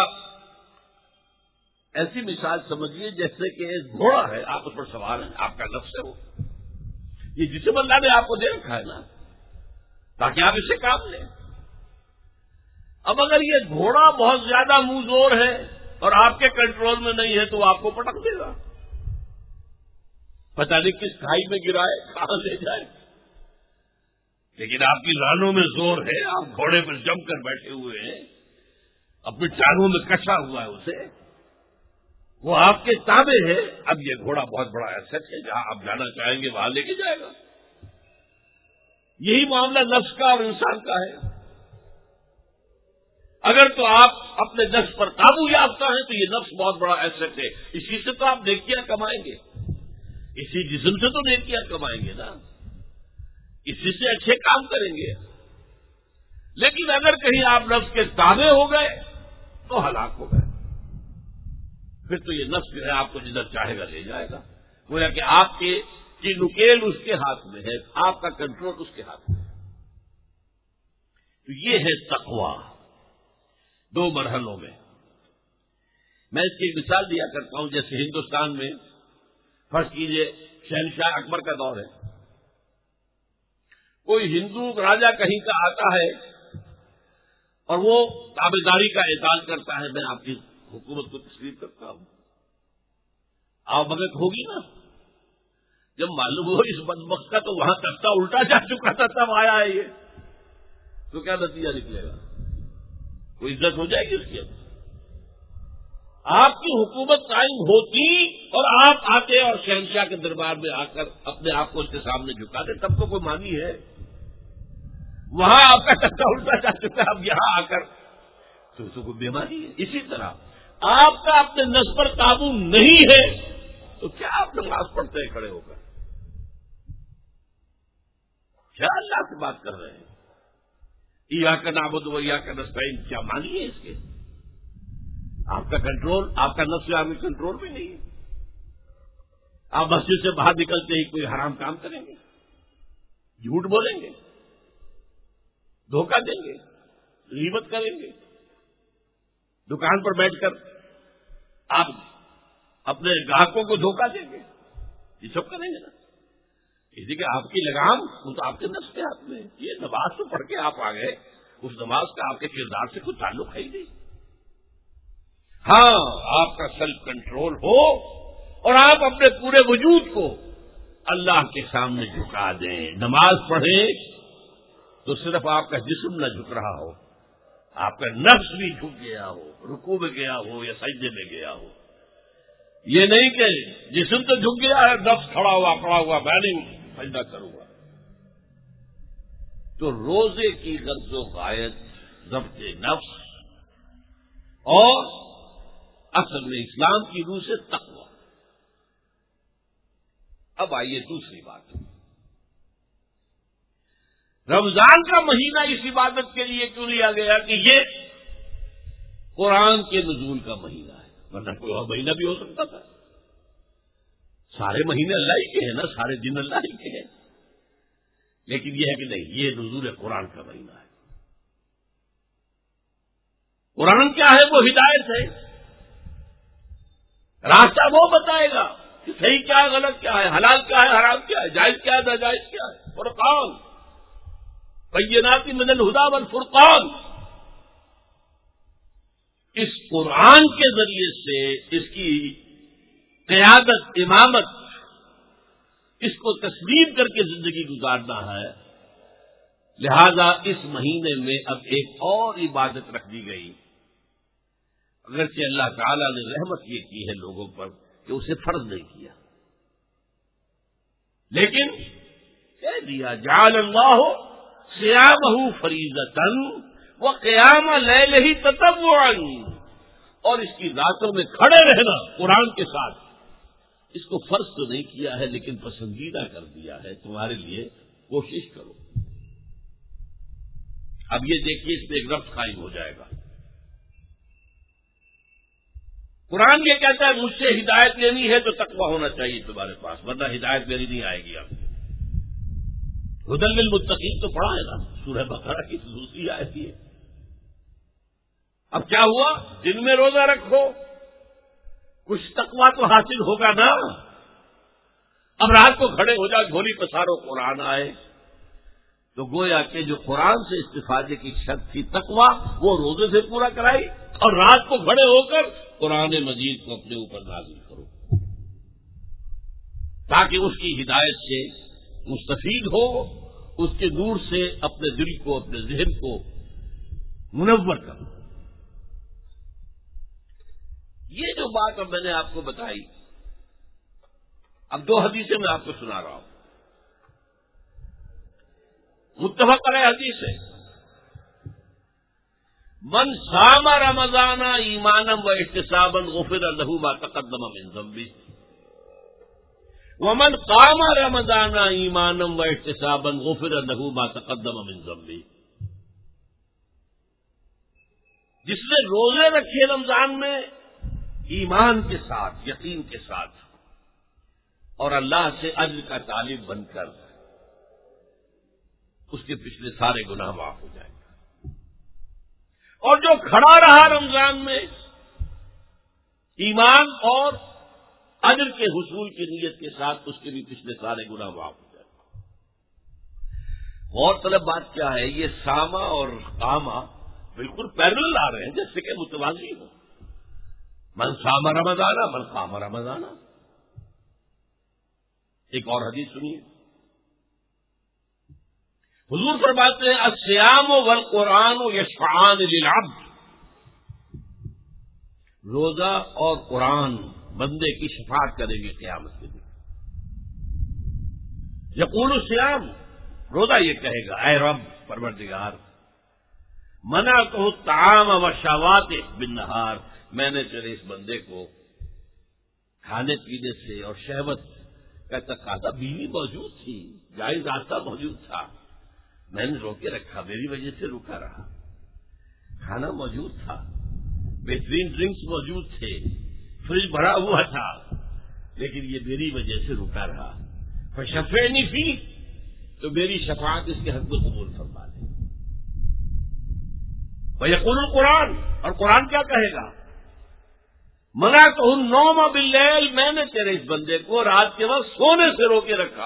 A: ایسی مثال سمجھیے جیسے کہ ایک گھوڑا ہے، آپ اس پر سوار ہیں، آپ کا نفس ہے وہ، یہ جسم اللہ نے آپ کو دے رکھا ہے نا تاکہ آپ اسے کام لیں۔ اب اگر یہ گھوڑا بہت زیادہ منہ زور ہے اور آپ کے کنٹرول میں نہیں ہے تو وہ آپ کو پٹک دے گا، پتہ نہیں کس کھائی میں گرائے، کہاں لے جائے۔ لیکن آپ کی رانوں میں زور ہے، آپ گھوڑے پر جم کر بیٹھے ہوئے ہیں، اپنی ٹانگوں میں کسا ہوا ہے اسے، وہ آپ کے تابع ہے۔ اب یہ گھوڑا بہت بڑا ایسٹ ہے، جہاں آپ جانا چاہیں گے وہاں لے کے جائے گا۔ یہی معاملہ نفس کا اور انسان کا ہے۔ اگر تو آپ اپنے نفس پر قابو یافتہ ہیں تو یہ نفس بہت بڑا ایسٹ ہے، اسی سے تو آپ نیکیاں کمائیں گے، اسی جسم سے تو نیکیاں کمائیں گے نا، اسی سے اچھے کام کریں گے۔ لیکن اگر کہیں آپ نفس کے تابع ہو گئے تو ہلاک ہو گئے، پھر تو یہ نفس جو ہے آپ کو جدھر چاہے گا لے جائے گا، گویا کہ آپ کے کی نکیل اس کے ہاتھ میں ہے، آپ کا کنٹرول اس کے ہاتھ میں ہے۔ تو یہ ہے تقویٰ دو مرحلوں میں۔ میں اس کی ایک مثال دیا کرتا ہوں، جیسے ہندوستان میں فرض کیجئے شہنشاہ اکبر کا دور ہے، کوئی ہندو راجا کہیں کا آتا ہے اور وہ تابعداری کا اعلان کرتا ہے، میں آپ کی حکومت کو تسلیم کرتا ہوں، آؤ بھگت ہوگی نا۔ جب معلوم ہو اس بدبخت کا تو وہاں تختہ الٹا جا چکا تھا تب آیا ہے یہ، تو کیا نتیجہ نکلے گا؟ کوئی عزت ہو جائے گی اس کی؟ آپ کی حکومت قائم ہوتی اور آپ آتے اور شہنشاہ کے دربار میں آ کر اپنے آپ کو اس کے سامنے جھکا دیں، تب تو کوئی مانی ہے؟ وہاں آپ کا ٹکا الٹا جا چکا ہے، اب یہاں آ کر تو اس کو کوئی بیماری ہے۔ اسی طرح آپ کا اپنے نفس پر قابو نہیں ہے تو کیا آپ نماز پڑھتے ہیں کھڑے ہو کر؟ کیا اللہ سے بات کر رہے ہیں؟ ایاک نعبد و ایاک نستعین کیا مانی ہے اس کے؟ آپ کا کنٹرول، آپ کا نفس آپ کے کنٹرول میں نہیں ہے۔ آپ مسجد سے باہر نکلتے ہی کوئی حرام کام کریں گے، جھوٹ بولیں گے، دھوکہ دیں گے، غیبت کریں گے، دکان پر بیٹھ کر آپ اپنے گاہکوں کو دھوکہ دیں گے، یہ سب کریں گے نا؟ اسی کہ آپ کی لگام وہ تو آپ کے نفس کے ہاتھ میں ہے۔ یہ نماز تو پڑھ کے آپ آ گئے، اس نماز کا آپ کے کردار سے کوئی تعلق ہے ہی نہیں۔ ہاں، آپ کا سیلف کنٹرول ہو اور آپ اپنے پورے وجود کو اللہ کے سامنے جھکا دیں۔ نماز پڑھیں تو صرف آپ کا جسم نہ جھک رہا ہو، آپ کا نفس بھی جھک گیا ہو، رکوع میں گیا ہو یا سجدے میں گیا ہو۔ یہ نہیں کہ جسم تو جھک گیا ہے، نفس کھڑا ہوا کھڑا ہوا میں نہیں سجدہ کروں گا۔ تو روزے کی غرض و غایت ضبط نفس اور اصل میں اسلام کی روح سے تقوی۔ اب آئیے دوسری بات، رمضان کا مہینہ اس عبادت کے لیے کیوں لیا گیا کہ یہ قرآن کے نزول کا مہینہ ہے، ورنہ کوئی اور مہینہ بھی ہو سکتا تھا۔ سارے مہینے اللہ ہی کے ہیں نا، سارے دن اللہ ہی کے ہیں، لیکن یہ ہے کہ نہیں، یہ نزول قرآن کا مہینہ ہے۔ قرآن کیا ہے؟ وہ ہدایت ہے، راستہ وہ بتائے گا کہ صحیح کیا ہے، غلط کیا ہے، حلال کیا ہے، حرام کیا ہے، جائز کیا ہے، ناجائز کیا ہے۔ فرقان بینات من الہدی والفرقان، اس قرآن کے ذریعے سے اس کی قیادت، امامت، اس کو تسلیم کر کے زندگی گزارنا ہے۔ لہذا اس مہینے میں اب ایک اور عبادت رکھ دی گئی، اگرچہ اللہ تعالی نے رحمت یہ کی ہے لوگوں پر کہ اسے فرض نہیں کیا، لیکن کہہ دیا جعل اللہ صیامہ فریضۃ وقیام لیلہ تطوعا، اور اس کی راتوں میں کھڑے رہنا قرآن کے ساتھ اس کو فرض تو نہیں کیا ہے لیکن پسندیدہ کر دیا ہے، تمہارے لیے کوشش کرو۔ اب یہ دیکھیے اس میں ایک ربط قائم ہو جائے گا۔ قرآن یہ کہتا ہے مجھ سے ہدایت لینی ہے تو تقویٰ ہونا چاہیے تمہارے پاس، ورنہ ہدایت میری نہیں آئے گی۔ آپ ہدی للمتقین تو پڑھا ہے نا، سورہ بقرہ کی دوسری آیت ہے۔ اب کیا ہوا؟ دن میں روزہ رکھو، کچھ تقویٰ تو حاصل ہوگا نا۔ اب رات کو کھڑے ہو جاؤ، جھولی پسارو، قرآن آئے تو گویا کہ جو قرآن سے استفادے کی شرط تھی تقویٰ، وہ روزے سے پورا کرائی، اور رات کو کھڑے ہو کر قرآن مجید کو اپنے اوپر نازل کرو تاکہ اس کی ہدایت سے مستفید ہو، اس کے نور سے اپنے دل کو، اپنے ذہن کو منور کرو۔ یہ جو بات اب میں نے آپ کو بتائی، اب دو حدیثیں میں آپ کو سنا رہا ہوں، متفق علیہ حدیث ہے، من صام رمضان ایمانا و احتسابا غفر له ما تقدم من ذنبه ومن قام رمضان ایمانا و احتسابا غفر له ما تقدم من ذنبه، جس نے روزے رکھے رمضان میں ایمان کے ساتھ، یقین کے ساتھ، اور اللہ سے اجر کا طالب بن کر، اس کے پچھلے سارے گناہ معاف ہو جائیں گے۔ اور جو کھڑا رہا رمضان میں ایمان اور اجر کے حصول کی نیت کے ساتھ، اس کے بھی پچھلے سارے گناہ معاف ہو جائیں گے۔ غور طلب بات کیا ہے، یہ ساما اور قاما بالکل پیرل آ رہے ہیں، جیسے کہ متوازی ہو۔ من صام رمضان من قام رمضان۔ ایک اور حدیث سنیے، حضور فرماتے ہیں الصیام والقرآن یشفعان للعبد، روزہ اور قرآن بندے کی شفاعت کرے گی قیامت کے دن۔ یقول الصیام، روزہ یہ کہے گا اے رب پروردگار، منعتہ الطعام والشہوات بالنہار، میں نے تیرے اس بندے کو کھانے پینے سے اور شہوت کا تقاضا، بیوی موجود تھی، جائز راستہ موجود تھا، میں نے روکے رکھا، میری وجہ سے رکا رہا، کھانا موجود تھا، بہترین ڈرنکس موجود تھے، فریج بھرا ہوا تھا، لیکن یہ میری وجہ سے رکا رہا، فشفعنی فی، تو میری شفاعت اس کے حق میں قبول فرما دے۔ ویقول القرآن، اور قرآن کیا کہے گا، منعتہ النوم باللیل، میں نے تیرے اس بندے کو رات کے وقت سونے سے روکے رکھا،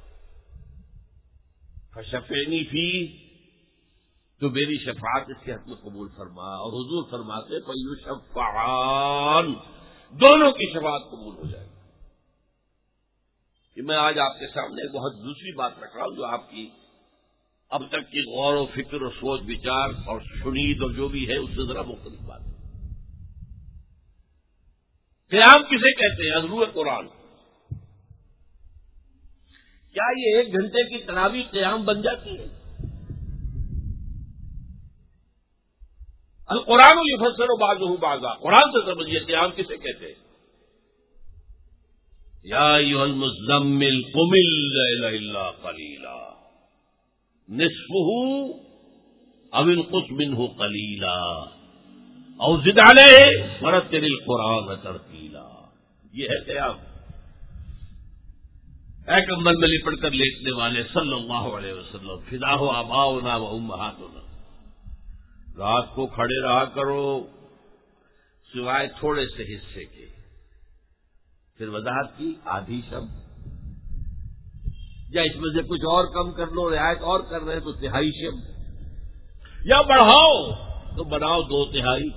A: فشفعنی فی، تو میری شفاعت اس کے حق میں قبول فرما۔ اور حضور فرماتے فیشفعان، دونوں کی شفاعت قبول ہو جائے گی۔ کہ میں آج آپ کے سامنے ایک بہت دوسری بات رکھ رہا ہوں جو آپ کی اب تک کی غور و فکر اور سوچ بچار اور شنید اور جو بھی ہے اس سے ذرا مختلف بات ہے۔ قیام کسے کہتے ہیں؟ از روح قرآن۔ کیا یہ ایک گھنٹے کی تراویح قیام بن جاتی ہے؟ القرآن یفسر بعضہ بعضا، قرآن سے سمجھیے قیام کسے کہتے ہیں۔ یا ایھا المزمل قم اللیل الا قلیلا نصفہ او انقص منہ قلیلا او زد علیہ ورتل القرآن ترتیلا، یہ ہے قیام۔ اے کمبل میں لپٹ کر لیٹنے والے صلی اللہ علیہ وسلم، فداہ آباؤنا و امہاتنا، رات کو کھڑے رہا کرو سوائے تھوڑے سے حصے کے۔ پھر وضاحت کی آدھی شب، یا اس میں سے کچھ اور کم کر لو، رعایت اور کر رہے تو تہائی شب، یا بڑھاؤ تو بناؤ دو تہائی۔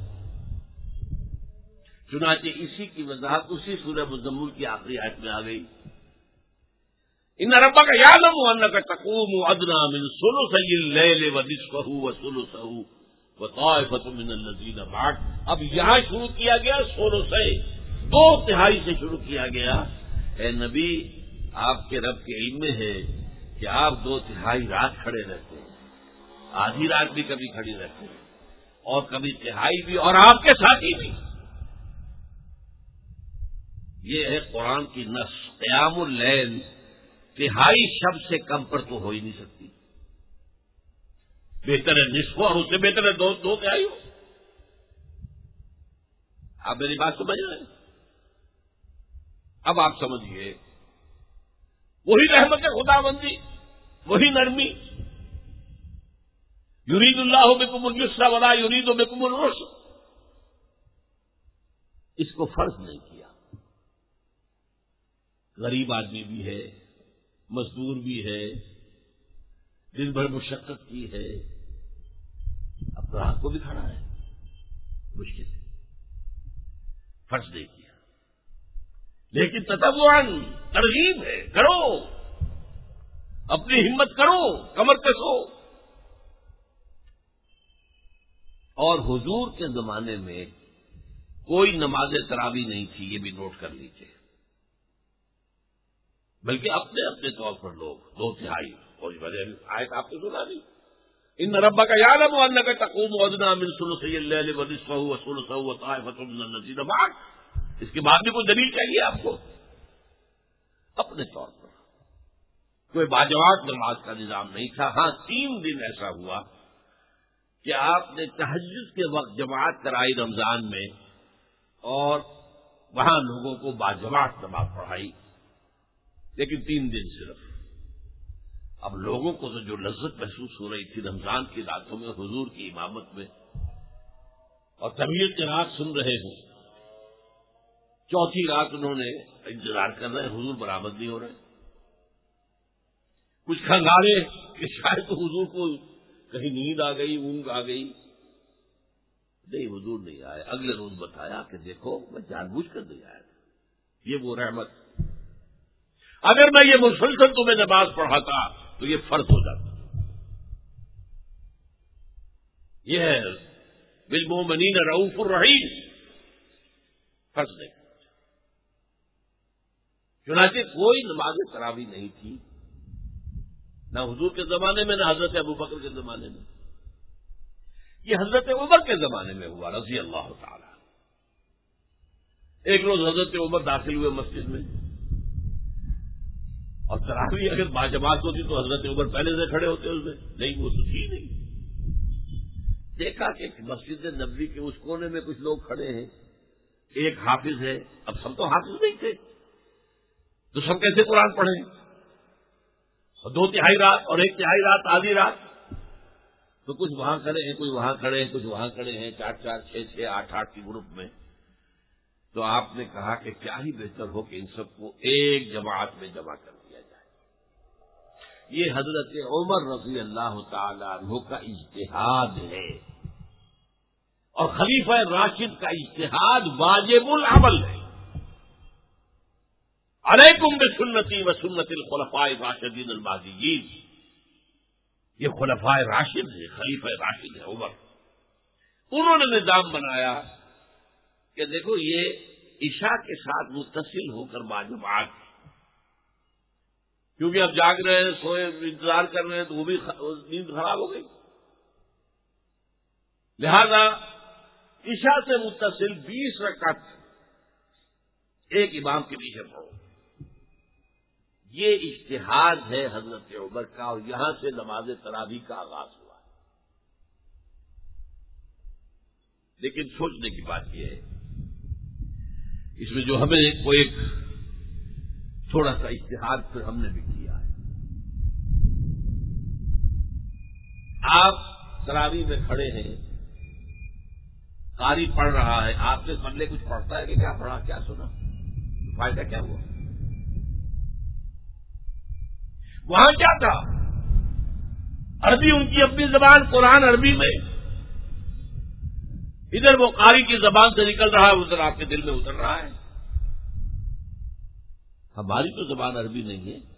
A: چنانچہ اسی کی وضاحت اسی سورہ مزمل کی آخری آیت میں آ گئی، ان ربک یعلم انک تقوم ادنی من ثلثی اللیل ونصفہ وثلثہ وطائفۃ من الذین معک۔ اب یہاں شروع کیا گیا ثلثی، دو تہائی سے شروع کیا گیا۔ اے نبی، آپ کے رب کے علم میں ہے کہ آپ دو تہائی رات کھڑے رہتے ہیں، آدھی رات بھی کبھی کھڑی رہتے ہیں اور کبھی تہائی بھی، اور آپ کے ساتھی بھی۔ یہ ہے قرآن کی نص، قیام اللیل تہائی شب سے کم پر تو ہو ہی نہیں سکتی، بہتر ہے نصف اور اس سے بہتر ہے دو دو تہائی ہو۔ آپ میری بات سمجھ رہے ہیں؟ اب آپ سمجھیے، وہی رحمت خدا بندی، وہی نرمی، یرید اللہ بکم الیسر ولا یرید بکم العسر، اس کو فرض نہیں کیا۔ غریب آدمی بھی ہے، مزدور بھی ہے، دن بھر مشقت کی ہے، اب رات کو بھی کھڑا ہے مشکل سے، فرض نہیں کیا، لیکن تطوعاً ترغیب ہے، کرو، اپنی ہمت کرو، کمر کسو۔ اور حضور کے زمانے میں کوئی نماز تراویح نہیں تھی، یہ بھی نوٹ کر لیجیے، بلکہ اپنے اپنے طور پر لوگ دو تہائی، اور آیت آپ نے سنا نہیں، ان ربک یعلم انک تقوم ادنی من ثلثی اللیل ونصفہ وثلثہ وطائفۃ من الذین معک۔ اس کے بعد بھی کوئی دلیل چاہیے آپ کو؟ اپنے طور پر کوئی باجماعت نماز کا نظام نہیں تھا۔ ہاں تین دن ایسا ہوا کہ آپ نے تہجد کے وقت جماعت کرائی رمضان میں، اور وہاں لوگوں کو باجماعت نماز پڑھائی، لیکن تین دن صرف۔ اب لوگوں کو تو جو لذت محسوس ہو رہی تھی رمضان کی راتوں میں حضور کی امامت میں، اور طبیعت کے رات سن رہے ہوں، چوتھی رات انہوں نے انتظار کر رہے، حضور برآمد نہیں ہو رہے، کچھ کھنگارے کہ شاید تو حضور کو کہیں نیند آ گئی، اونگ آ گئی، نہیں حضور نہیں آئے۔ اگلے روز بتایا کہ دیکھو میں جان بوجھ کر نہیں آیا تھا، یہ وہ رحمت، اگر میں یہ مسلسل تمہیں نماز پڑھاتا تو یہ فرض ہو جاتا۔ یہ ہے بالمؤمنین رؤوف الرحیم، فرض نہیں۔ چنانچہ کوئی نماز تراویح نہیں تھی، نہ حضور کے زمانے میں نہ حضرت ابوبکر کے زمانے میں. یہ حضرت عمر کے زمانے میں ہوا رضی اللہ تعالی. ایک روز حضرت عمر داخل ہوئے مسجد میں، اور تراویح اگر باجماعت ہوتی تو حضرت عمر پہلے سے کھڑے ہوتے اس میں، نہیں وہ تو تھی نہیں. دیکھا کہ مسجد نبوی کے اس کونے میں کچھ لوگ کھڑے ہیں، ایک حافظ ہے. اب سب تو حافظ نہیں تھے تو سب کیسے قرآن پڑھیں؟ اور دو تہائی رات اور ایک تہائی رات آدھی رات، تو کچھ وہاں کھڑے ہیں، کچھ وہاں کھڑے ہیں، کچھ وہاں کھڑے ہیں، چار چار چھ چھ آٹھ آٹھ کی گروپ میں. تو آپ نے کہا کہ کیا ہی بہتر ہو کہ ان سب کو ایک جماعت میں جمع کر دیا جائے. یہ حضرت عمر رضی اللہ تعالی عنہ کا اجتہاد ہے، اور خلیفہ راشد کا اجتہاد واجب العمل ہے. علیکم بسنتی و سنت الخلفاء الراشدین المہدیین. یہ خلفاء راشد ہے، خلیفہ راشد ہے عمر. انہوں نے نظام بنایا کہ دیکھو یہ عشاء کے ساتھ متصل ہو کر باجماعت، کیونکہ اب جاگ رہے ہیں، سوئے انتظار کر رہے ہیں تو وہ بھی نیند خراب ہو گئی. لہذا عشاء سے متصل بیس رکعت ایک امام کے پیچھے پڑھو. یہ اجتہاد ہے حضرت عمر کا، اور یہاں سے نماز تراویح کا آغاز ہوا. لیکن سوچنے کی بات یہ ہے، اس میں جو ہمیں کوئی ایک تھوڑا سا اجتہاد پھر ہم نے بھی کیا ہے. آپ تراویح میں کھڑے ہیں، قاری پڑھ رہا ہے، آپ سے پلے کچھ پڑھتا ہے کہ کیا پڑھا کیا سنا، فائدہ کیا ہوا؟ وہاں کیا تھا؟ عربی ان کی اپنی زبان، قرآن عربی میں، ادھر وہ قاری کی زبان سے نکل رہا ہے، ادھر آپ کے دل میں اتر رہا ہے. ہماری تو زبان عربی نہیں ہے.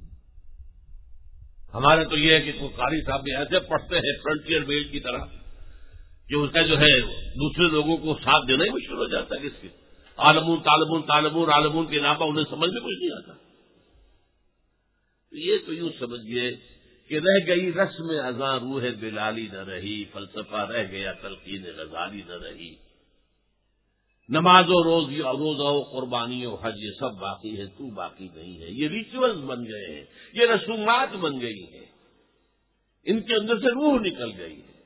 A: ہمارا تو یہ ہے کہ وہ قاری صاحب بھی ایسے پڑھتے ہیں فرنٹیئر میل کی طرح کہ اس کا جو ہے دوسرے لوگوں کو ساتھ دینا ہی مشکل ہو جاتا ہے. کس کے عالمون طالبون طالبون عالمون کے علاوہ انہیں سمجھ میں کچھ نہیں آتا. یہ تو یوں سمجھیے کہ رہ گئی رسم ازاں روح بلالی نہ رہی، فلسفہ رہ گیا تلقین غزالی نہ رہی. نماز و روزی اور روزہ و قربانی و حج یہ سب باقی ہے، تو باقی نہیں ہے. یہ ریچولز بن گئے ہیں، یہ رسومات بن گئی ہیں، ان کے اندر سے روح نکل گئی ہے.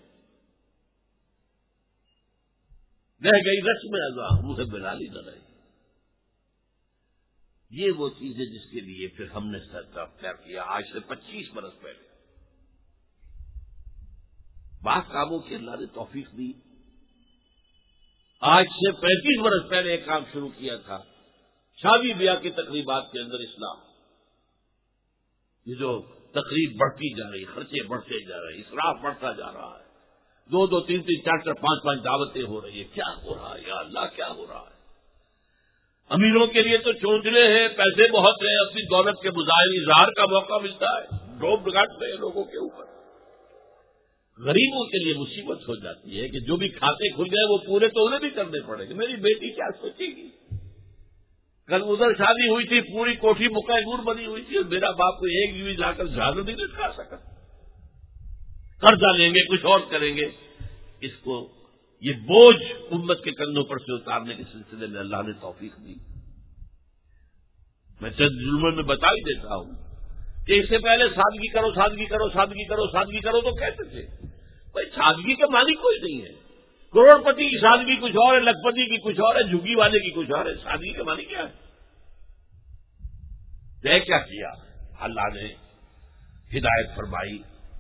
A: رہ گئی رسم ازاں روح بلالی نہ رہی. یہ وہ چیز ہے جس کے لیے پھر ہم نے سر طے کیا آج سے پچیس برس پہلے. بعض کاموں کی اللہ نے توفیق دی. آج سے پینتیس برس پہلے ایک کام شروع کیا تھا، شادی بیاہ کی تقریبات کے اندر اسلام. یہ جو تقریب بڑھتی جا رہی، خرچے بڑھتے جا رہے، اسراف بڑھتا جا رہا ہے، دو دو تین تین چار چار پانچ پانچ دعوتیں ہو رہی ہے. کیا ہو رہا ہے یا اللہ، کیا ہو رہا ہے؟ امیروں کے لیے تو چونچلے ہیں، پیسے بہت ہیں، اپنی دولت کے مظاہر اظہار کا موقع ملتا ہے، ڈوب ڈگاٹتے ہیں لوگوں کے اوپر. غریبوں کے لیے مصیبت ہو جاتی ہے کہ جو بھی کھاتے کھل گئے وہ پورے تو انہیں بھی کرنے پڑے گے. میری بیٹی کیا سوچے گی؟ کل ادھر شادی ہوئی تھی، پوری کوٹھی مکہ گور بنی ہوئی تھی، اور میرا باپ کو ایک بھی لا کر جھاڑو نہیں لٹکا سکا. قرضہ لیں گے، کچھ اور کریں گے. اس کو یہ بوجھ امت کے کندھوں پر سے اتارنے کے سلسلے میں اللہ نے توفیق دی. میں چند جملوں میں بتا ہی دیتا ہوں کہ اس سے پہلے سادگی کرو سادگی کرو سادگی کرو سادگی کرو تو کہتے تھے. بھائی سادگی کا معنی کوئی نہیں ہے. کروڑ پتی کی سادگی کچھ اور ہے، لکھ پتی کی کچھ اور ہے، جھگی والے کی کچھ اور ہے. سادگی کا معنی کیا ہے؟ طے کیا کیا اللہ نے؟ ہدایت فرمائی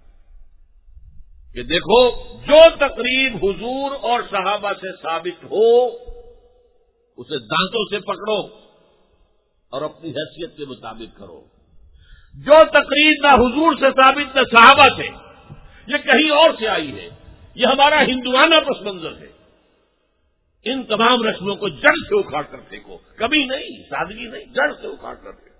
A: کہ دیکھو جو تقریب حضور اور صحابہ سے ثابت ہو اسے دانتوں سے پکڑو اور اپنی حیثیت کے مطابق کرو. جو تقریب نہ حضور سے ثابت نہ صحابہ سے، یہ کہیں اور سے آئی ہے، یہ ہمارا ہندوانہ پس منظر ہے. ان تمام رسموں کو جڑ سے اکھاڑ کر پھینکو. کبھی نہیں، سادگی نہیں، جڑ سے اکھاڑ کر پھینکو.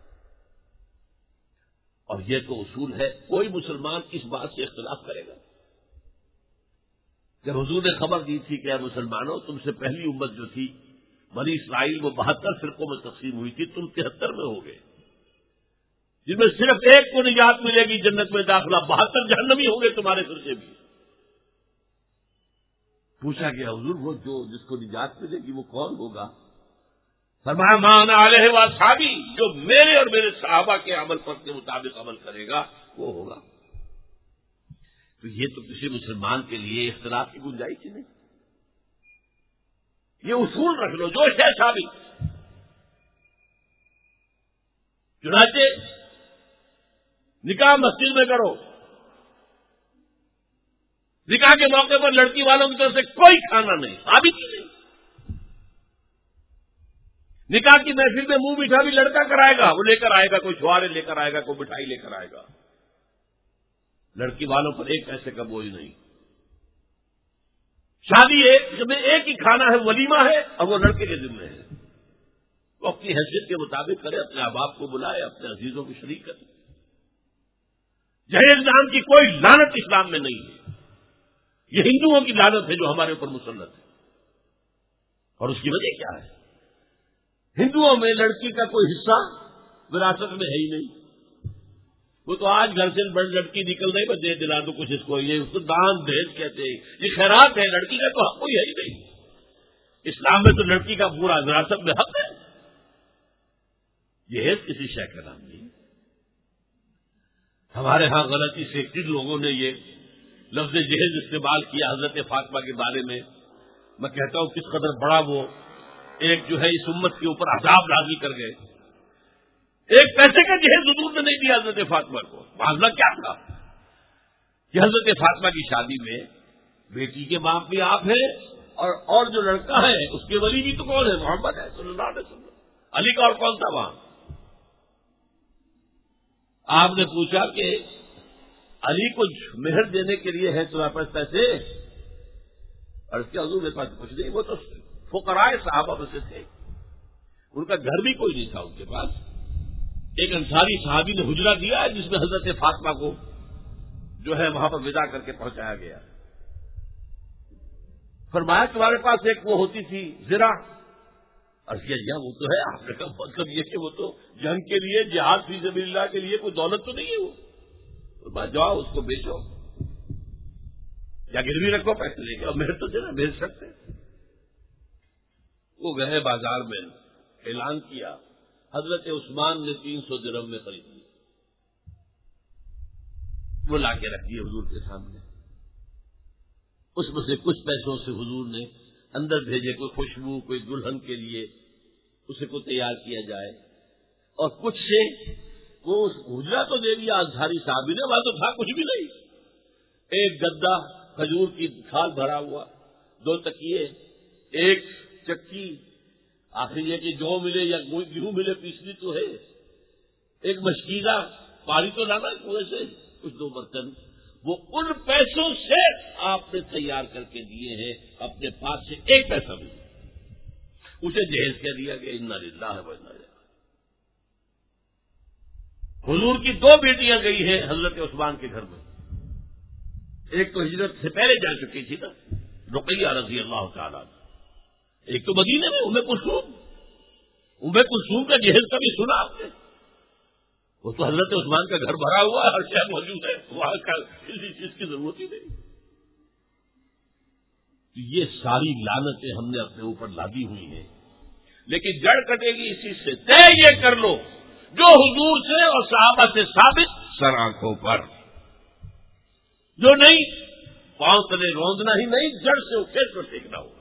A: اور یہ تو اصول ہے، کوئی مسلمان اس بات سے اختلاف کرے گا. جب حضور نے خبر دی تھی کہ اے مسلمانوں، تم سے پہلی امت جو تھی بنی اسرائیل وہ بہتر فرقوں میں تقسیم ہوئی تھی، تم تہتر میں ہو گئے، جن میں صرف ایک کو نجات ملے گی جنت میں داخلہ، بہتر جہنمی ہوں گے تمہارے فرقے بھی۔ پوچھا کہ حضور وہ جو جس کو نجات ملے گی وہ کون ہوگا؟ فرمایا مان علیہ واصحابی، جو میرے اور میرے صحابہ کے عمل پر کے مطابق عمل کرے گا وہ ہوگا۔ تو یہ تو کسی مسلمان کے لیے اختلاف کی گنجائش ہی نہیں، یہ اصول رکھ لو جو ہے ثابت۔ چنانچہ نکاح مسجد میں کرو، نکاح کے موقع پر لڑکی والوں کی طرف سے کوئی کھانا نہیں، ثابت ہی نہیں۔ نکاح کی محفل میں منہ میٹھا بھی لڑکا کرائے گا، وہ لے کر آئے گا، کوئی چھوارے لے کر آئے گا، کوئی مٹھائی لے کر آئے گا، لڑکی والوں پر ایک پیسے کا بوجھ نہیں۔ شادی ایک میں ایک ہی کھانا ہے، ولیمہ ہے، اور وہ لڑکے کے ذمہ ہے، وہ اپنی حیثیت کے مطابق کرے، اپنے احباب کو بلائے، اپنے عزیزوں کو شریک کرے۔ جہیز نام کی کوئی لعنت اسلام میں نہیں ہے، یہ ہندوؤں کی لعنت ہے جو ہمارے اوپر مسلط ہے، اور اس کی وجہ کیا ہے؟ ہندوؤں میں لڑکی کا کوئی حصہ وراثت میں ہے ہی نہیں، وہ تو آج گھر سے بڑی لڑکی نکل رہی ہے، دے دلا دو کچھ اس کو، یہ اس کو دان دہیج کہتے ہیں، یہ خیرات ہے، لڑکی کا تو حق کوئی ہے ہی نہیں۔ اسلام میں تو لڑکی کا پورا وراثت میں حق ہے، جہیز کسی شے کا نام نہیں۔ ہمارے ہاں غلطی سے کن لوگوں نے یہ لفظ جہیز استعمال کیا حضرت فاطمہ کے بارے میں، میں کہتا ہوں کس قدر بڑا وہ ایک جو ہے اس امت کے اوپر عذاب نازل کر گئے۔ ایک پیسے کا جہیز حضور نے نہیں دیا حضرت فاطمہ کو، معاملہ کیا تھا کہ حضرت فاطمہ کی شادی میں بیٹی کے باپ بھی آپ ہیں، اور اور جو لڑکا ہے اس کے ولی بھی تو کون ہے؟ محمد ہے صلی اللہ علیہ وسلم۔ علی کا اور کون تھا وہاں؟ آپ نے پوچھا کہ علی کو مہر دینے کے لیے ہے تمہارے پاس پیسے؟ اور اس کے حضور میرے پاس کچھ نہیں، وہ تو فقراء صحابہ میں سے تھے، ان کا گھر بھی کوئی نہیں تھا ان کے پاس۔ ایک انصاری صحابی نے حجرہ دیا ہے جس میں حضرت فاطمہ کو جو ہے وہاں پر ودا کر کے پہنچایا گیا۔ فرمایا تمہارے پاس ایک وہ ہوتی تھی زرہ، اور کیا وہ تو ہے، آپ نے کہا مطلب یہ کہ وہ تو جنگ کے لیے، جہاد فی سبیل اللہ کے لیے کوئی دولت تو نہیں ہے، وہ جاؤ اس کو بیچو یا گروی رکھو، پیسے لے کے اور مہر تو دینا بھیج سکتے۔ وہ گئے بازار میں، اعلان کیا، حضرت عثمان نے تین سو درہم میں خرید لی، وہ لا کے رکھ دیے حضور کے سامنے۔ اس میں سے کچھ پیسوں سے حضور نے اندر بھیجے، کوئی خوشبو، کوئی دلہن کے لیے اسے کو تیار کیا جائے، اور کچھ سے وہ حجرہ تو دے دیا انصاری صحابی نے، وہاں تو تھا کچھ بھی نہیں، ایک گدا کھجور کی کھال بھرا ہوا، دو تکیے، ایک چکی، آخر یہ کہ جو ملے یا گیہوں ملے پیسنی تو ہے، ایک مشکیزہ، پانی تو لانا کنویں سے، کچھ دو برتن، وہ ان پیسوں سے آپ نے تیار کر کے دیے ہیں، اپنے پاس سے ایک پیسہ بھی اسے جہیز کہہ دیا گیا۔ انا للہ و انا الیہ۔ حضور کی دو بیٹیاں گئی ہیں حضرت عثمان کے گھر میں، ایک تو ہجرت سے پہلے جا چکی تھی نا، رقیہ رضی اللہ تعالیٰ، ایک تو مدینے میں ام کلثوم۔ ام کلثوم کا جہیز کبھی سنا آپ نے؟ وہ تو حضرت عثمان کا گھر بھرا ہوا ہے، ہر شہر موجود ہے، وہاں کا کسی چیز کی ضرورت ہی نہیں۔ یہ ساری لعنتیں ہم نے اپنے اوپر لادی ہوئی ہیں، لیکن جڑ کٹے گی اسی سے۔ طے یہ کر لو جو حضور سے اور صحابہ سے ثابت، سر آنکھوں پر، جو نہیں پاؤں تلے روندنا ہی نہیں، جڑ سے اٹھے تو ٹیکنا ہوگا۔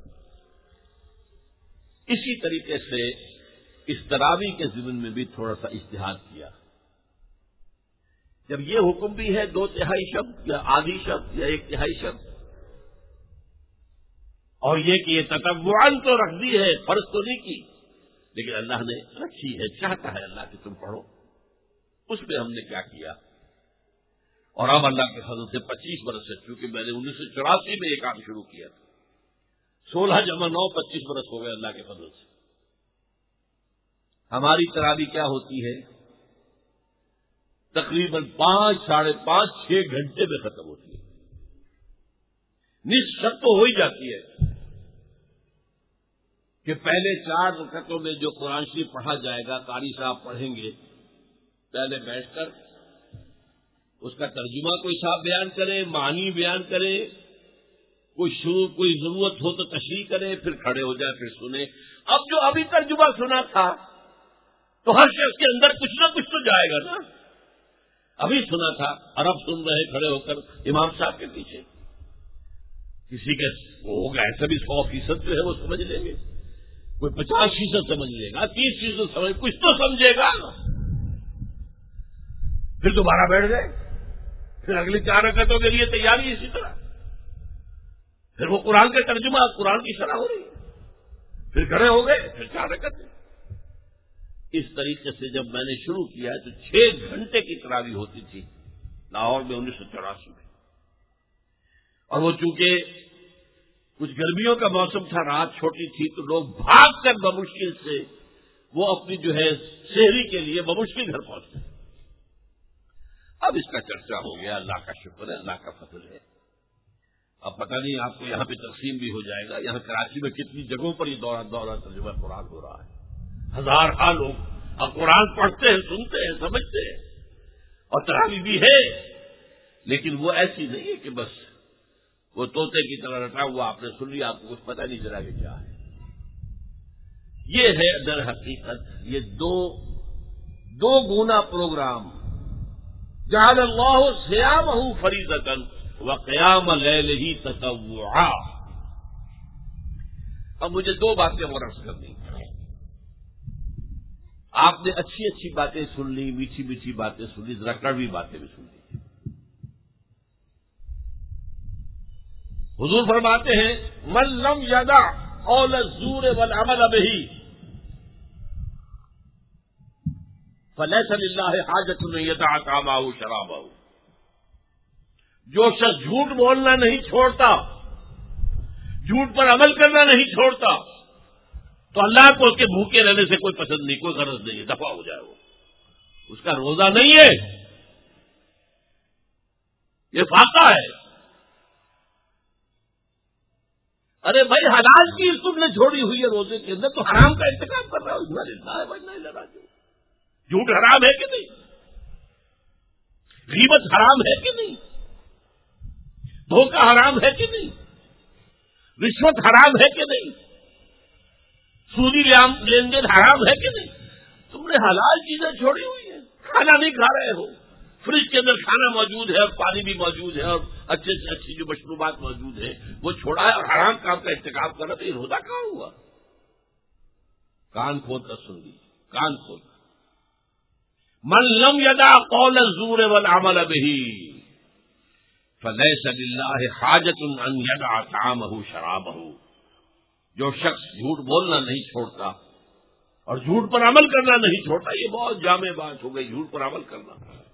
A: اسی طریقے سے اس تراویح کے ضمن میں بھی تھوڑا سا اجتہاد کیا۔ جب یہ حکم بھی ہے دو تہائی شب یا آدھی شب یا ایک تہائی شب، اور یہ کہ یہ تطوعاً تو رکھ دی ہے، فرض تو نہیں کی، لیکن اللہ نے رکھی ہے، چاہتا ہے اللہ کہ تم پڑھو۔ اس میں ہم نے کیا کیا، اور اب اللہ کے فضل سے پچیس برس سے، چونکہ میں نے انیس سو چوراسی میں یہ کام شروع کیا تھا، سولہ جمع نو پچیس برس ہو گئے اللہ کے فضل سے۔ ہماری تراویح کیا ہوتی ہے؟ تقریباً پانچ ساڑھے پانچ چھ گھنٹے میں ختم ہوتی ہے، نصف شب تو ہو ہی جاتی ہے، کہ پہلے چار رکعتوں میں جو قرآن شریف پڑھا جائے گا قاری صاحب پڑھیں گے، پہلے بیٹھ کر اس کا ترجمہ کوئی صاحب بیان کرے، معنی بیان کرے، کوئی شروع کوئی ضرورت ہو تو تشریح کرے، پھر کھڑے ہو جائے، پھر سنے۔ اب جو ابھی ترجمہ سنا تھا تو ہر شخص کے اندر کچھ نہ کچھ تو جائے گا نا۔ ابھی سنا تھا، عرب سن رہے کھڑے ہو کر امام صاحب کے پیچھے، کسی کے ہوگا ایسا بھی سو فیصد جو ہے وہ سمجھ لیں گے، کوئی پچاس فیصد سمجھ لے گا، تیس فیصد سمجھ، کچھ تو سمجھے گا۔ پھر دوبارہ بیٹھ گئے، پھر اگلی چار رکعتوں کے لیے تیاری اسی طرح، پھر وہ قرآن کا ترجمہ قرآن کی شرح ہو رہی ہے، پھر کھڑے ہو گئے، پھر چار رکعتیں۔ اس طریقے سے جب میں نے شروع کیا تو چھ گھنٹے کی تراویح ہوتی تھی لاہور میں انیس سو چوراسی میں، اور وہ چونکہ کچھ گرمیوں کا موسم تھا، رات چھوٹی تھی، تو لوگ بھاگ کر بمشکل سے وہ اپنی جو ہے سحری کے لیے بمشکل گھر پہنچتے۔ اب اس کا چرچا ہو گیا، اللہ کا شکر ہے، اللہ کا فضل ہے۔ اب پتہ نہیں آپ کو یہاں پہ تقسیم بھی ہو جائے گا، یہاں کراچی میں کتنی جگہوں پر یہ دورہ دورہ ترجمہ قرآن ہو رہا ہے، ہزار ہاں لوگ اب قرآن پڑھتے ہیں، سنتے ہیں، سمجھتے ہیں، اور تراویح بھی ہے، لیکن وہ ایسی نہیں ہے کہ بس وہ طوطے کی طرح رٹا ہوا آپ نے سن لیا، آپ کو کچھ پتہ نہیں چلا کہ کیا ہے۔ یہ ہے در حقیقت یہ دو دو گنا پروگرام، جعل اللہ صیامہ فریضۃ وقیام لیلہ تطوعا۔ اب مجھے دو باتیں مرض کرنی، آپ نے اچھی اچھی باتیں سن لی، میٹھی میٹھی باتیں سن لی، ذرا کڑوی باتیں بھی سن لی۔ حضور فرماتے ہیں من لم یدع قول الزور والعمل بہ فلیس للہ حاجۃ ان یدع طعامہ شرابہ۔ جو شخص جھوٹ بولنا نہیں چھوڑتا، جھوٹ پر عمل کرنا نہیں چھوڑتا، تو اللہ کو اس کے بھوکے رہنے سے کوئی پسند نہیں، کوئی غرض نہیں ہے، دفع ہو جائے، وہ اس کا روزہ نہیں ہے، یہ فاقہ ہے۔ ارے بھائی حلال چیز تم نے چھوڑی ہوئی ہے روزے کے اندر، تو حرام کا انتخاب کر رہا ہو، اتنا للہ ہے بجنا لگا جو۔ جھوٹ حرام ہے کہ نہیں؟ غیبت حرام ہے کہ نہیں؟ دھوکہ حرام ہے کہ نہیں؟ رشوت حرام ہے کہ نہیں؟ سودی لین دین حرام ہے کہ نہیں؟ تم نے حلال چیزیں چھوڑی ہوئی ہیں، کھانا نہیں کھا رہے ہو، فریج کے اندر کھانا موجود ہے اور پانی بھی موجود ہے اور اچھے سے اچھی جو مشروبات موجود ہیں وہ چھوڑا ہے، اور حرام کام کا ارتکاب کرنا، تو یہ روزہ کہاں ہوا؟ کان کھول کر سن لیجیے، کان کھول کر۔ من لم یدع قول الزور والعمل بہ فلیس للہ حاجۃ ان یدع طعامہ شرابہ۔ جو شخص جھوٹ بولنا نہیں چھوڑتا اور جھوٹ پر عمل کرنا نہیں چھوڑتا، یہ بہت جامع بات ہو گئی، جھوٹ پر عمل کرنا،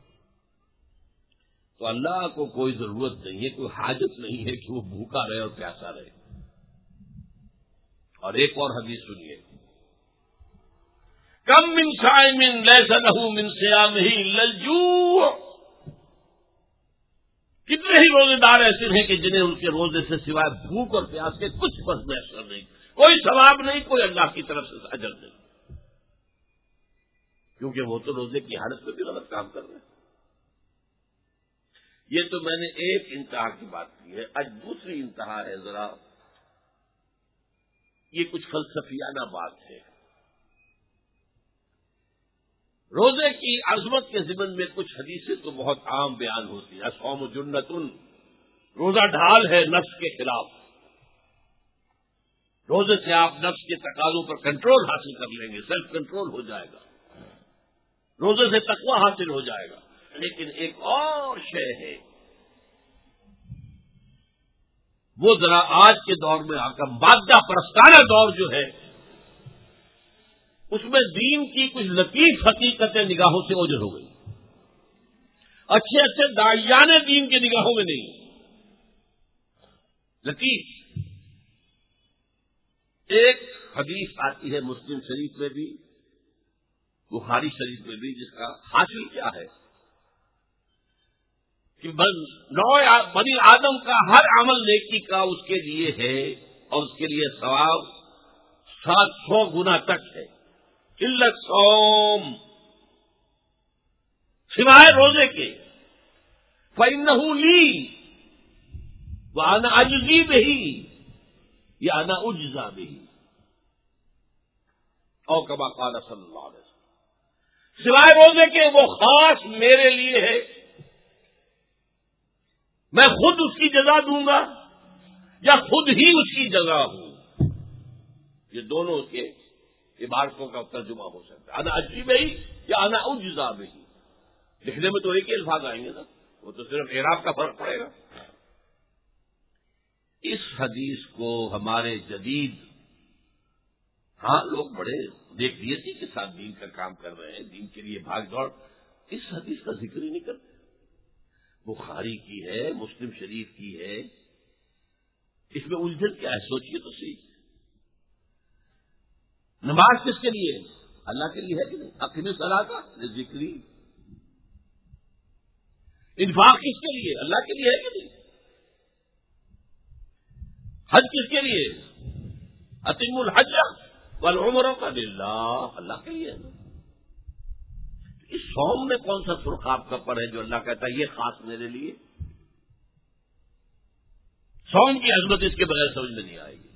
A: تو اللہ کو کوئی ضرورت نہیں ہے، کوئی حاجت نہیں ہے کہ وہ بھوکا رہے اور پیاسا رہے۔ اور ایک اور حدیث سنیے، کم من صائم لیس لہ من صیامہ الا الجوع۔ کتنے ہی روزے دار ایسے ہیں کہ جنہیں ان کے روزے سے سوائے بھوک اور پیاس کے کچھ بس میسر نہیں، کوئی ثواب نہیں، کوئی اللہ کی طرف سے اجر نہیں، کیونکہ وہ تو روزے کی حالت میں بھی غلط کام کر رہے ہیں۔ یہ تو میں نے ایک انتہا کی بات کی ہے، آج دوسری انتہا ہے، ذرا یہ کچھ فلسفیانہ بات ہے۔ روزے کی عظمت کے ضمن میں کچھ حدیثیں تو بہت عام بیان ہوتی ہیں، الصوم جنۃ، روزہ ڈھال ہے نفس کے خلاف، روزے سے آپ نفس کے تقاضوں پر کنٹرول حاصل کر لیں گے، سیلف کنٹرول ہو جائے گا، روزے سے تقویٰ حاصل ہو جائے گا۔ لیکن ایک اور شے ہے، وہ ذرا آج کے دور میں آ کر مادہ پرستانہ دور جو ہے، اس میں دین کی کچھ لطیف حقیقتیں نگاہوں سے اوجھل ہو گئی، اچھے اچھے داعیان دین کے نگاہوں میں نہیں، لطیف۔ ایک حدیث آتی ہے مسلم شریف میں بھی، بخاری شریف میں بھی، جس کا حاصل کیا ہے کہ نوع بنی آدم کا ہر عمل نیکی کا اس کے لیے ہے، اور اس کے لیے ثواب سات سو گنا تک ہے. قلت سوم، سوائے روزے کے. فإنہ لی وانا اجزی بہ یا انا اجزا بہ، اور کما قال صلی اللہ علیہ وسلم، سوائے روزے کے وہ خاص میرے لیے ہے، میں خود اس کی جزا دوں گا یا خود ہی اس کی جزا ہوں. یہ دونوں کے عبارتوں کا ترجمہ ہو سکتا ہے، انا اجزی بہ یا انا اجزا بہ. لکھنے میں تو ایک ہی الفاظ آئیں گے نا، وہ تو صرف اعراب کا فرق پڑے گا. اس حدیث کو ہمارے جدید ہاں لوگ بڑے دیکھیتی کے ساتھ دین کا کام کر رہے ہیں، دین کے لیے بھاگ دوڑ، اس حدیث کا ذکر ہی نہیں کرتے. بخاری کی ہے، مسلم شریف کی ہے، اس میں الجھن کیا ہے؟ سوچیے تو صحیح. نماز کس کے لیے؟ اللہ کے لیے ہے کہ نہیں؟ اقیم الصلاۃ ذکری. انفاق کس کے لیے؟ اللہ کے لیے ہے کہ نہیں؟ حج کس کے لیے؟ اتم الحج والعمرۃ للہ، اللہ کے لیے ہے. اس صوم میں کون سا سرخاب کا پر ہے جو اللہ کہتا ہے یہ خاص میرے لیے؟ صوم کی عظمت اس کے بغیر سمجھ میں نہیں آئے گی.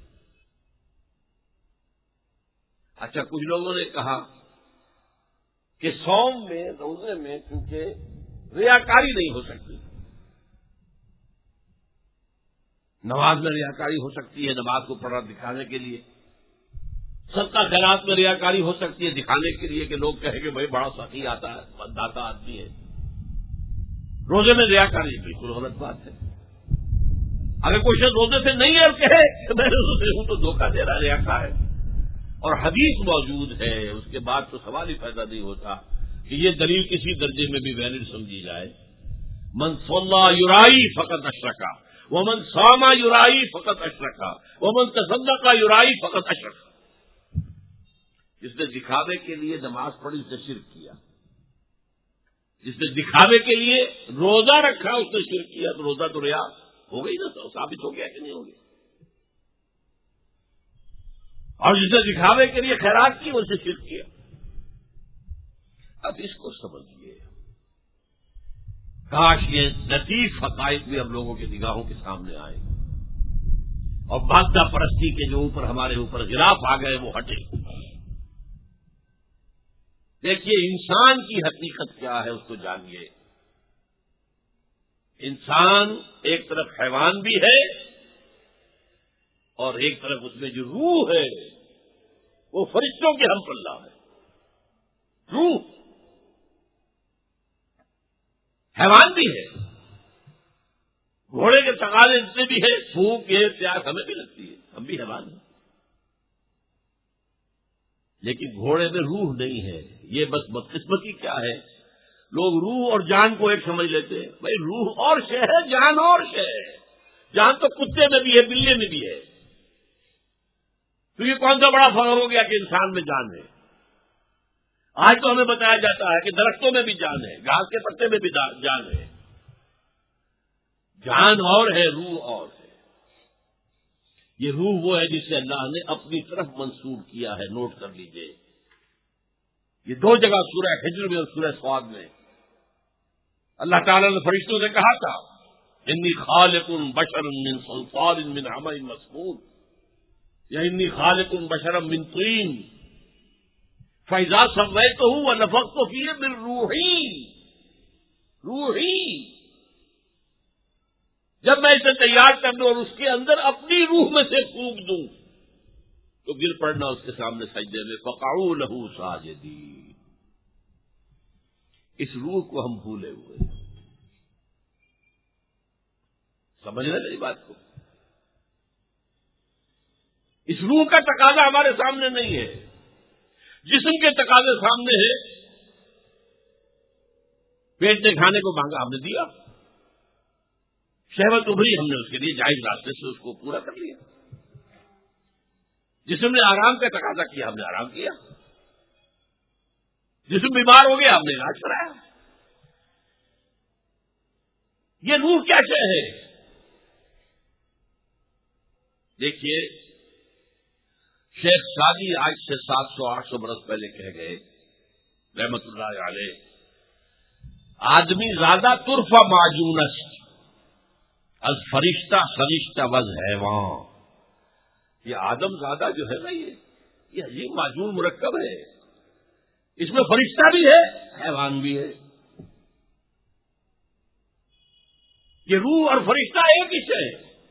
A: اچھا، کچھ لوگوں نے کہا کہ صوم میں، روزے میں کیونکہ ریاکاری نہیں ہو سکتی. نماز میں ریاکاری ہو سکتی ہے، نماز کو پڑھنا دکھانے کے لیے. صدقہ خیرات میں ریاکاری ہو سکتی ہے دکھانے کے لیے کہ لوگ کہیں کہ بھائی بڑا سخی آتا ہے، داتا آدمی ہے. روزے میں ریاکاری بالکل غلط بات ہے. اگر کوئی شخص روزے سے نہیں ہے اور کہے کہ میں روزے ہوں تو دھوکہ دے رہا ریاکار ہے. اور حدیث موجود ہے، اس کے بعد تو سوال ہی پیدا نہیں ہوتا کہ یہ دلیل کسی درجے میں بھی ویلڈ سمجھی جائے. من صلی یرائی فقط اشرکا ومن صام یرائی فقط اشرکا ومن تصدق یرائی فقط اشرکا. جس نے دکھاوے کے لیے نماز پڑھی اس نے شرک کیا، جس نے دکھاوے کے لیے روزہ رکھا اس نے شرک کیا. تو روزہ تو ریا ہو گئی نا، تو ثابت ہو گیا کہ نہیں ہو گیا. اور جس نے دکھاوے کے لیے خیرات کی اسے شرک کیا. اب اس کو سمجھیے، کاش یہ لطیف حقائق بھی ہم لوگوں کی نگاہوں کے سامنے آئے اور مادہ پرستی کے جو اوپر ہمارے اوپر غلاف آ گئے وہ ہٹے. دیکھیے انسان کی حقیقت کیا ہے اس کو جانیے. انسان ایک طرف حیوان بھی ہے اور ایک طرف اس میں جو روح ہے وہ فرشتوں کے ہم پلہ ہے. روح حیوان بھی ہے، گھوڑے کے تقاضے جتنے بھی ہے، پھونک یہ پیاس ہمیں بھی لگتی ہے، ہم بھی حیوان ہیں. لیکن گھوڑے میں روح نہیں ہے. یہ بس بدقسمتی کیا ہے، لوگ روح اور جان کو ایک سمجھ لیتے ہیں. بھائی روح اور شے ہے، جان اور شے ہے. جان تو کتے میں بھی ہے، بلے میں بھی ہے. تو یہ کون سا بڑا فرق ہو گیا کہ انسان میں جان ہے؟ آج تو ہمیں بتایا جاتا ہے کہ درختوں میں بھی جان ہے، گھاس کے پتے میں بھی جان ہے. جان اور ہے، روح اور ہے. یہ روح وہ ہے جسے اللہ نے اپنی طرف منسوب کیا ہے. نوٹ کر لیجئے، یہ دو جگہ سورہ حجر میں اور سورہ صاد میں اللہ تعالیٰ نے فرشتوں سے کہا تھا انی خالق بشرا من صلصال من حمأ مسنون یا انی خالق بشرا من طین فإذا سویتہ ونفخت فیہ من روحی. روحی جب میں اسے تیار کر دوں اور اس کے اندر اپنی روح میں سے پھونک دوں تو گر پڑنا اس کے سامنے سجدے میں. فقعوا لہ ساجدین. اس روح کو ہم بھولے ہوئے ہیں. سمجھ رہے میری بات کو؟ اس روح کا تقاضا ہمارے سامنے نہیں ہے. جسم کے تقاضے سامنے ہے. پیٹ نے کھانے کو مانگا، ہم نے دیا. شہوت ابھری، ہم نے اس کے لیے جائز راستے سے اس کو پورا کر لیا. جسم نے آرام کا تقاضا کیا، ہم نے آرام کیا. جسم بیمار ہو گیا، ہم نے علاج کرایا. یہ روح کیا شے ہے؟ دیکھیے شیخ سعدی آج سے سات سو آٹھ سو برس پہلے کہہ گئے رحمت اللہ علیہ، آدمی زیادہ ترفا معجون است از فرشتہ سرشتہ وز حیوان. یہ آدم زیادہ جو ہے نا، یہ یہ عجیب معجون مرکب ہے. اس میں فرشتہ بھی ہے، حیوان بھی ہے. یہ روح اور فرشتہ ایک ہی ہے.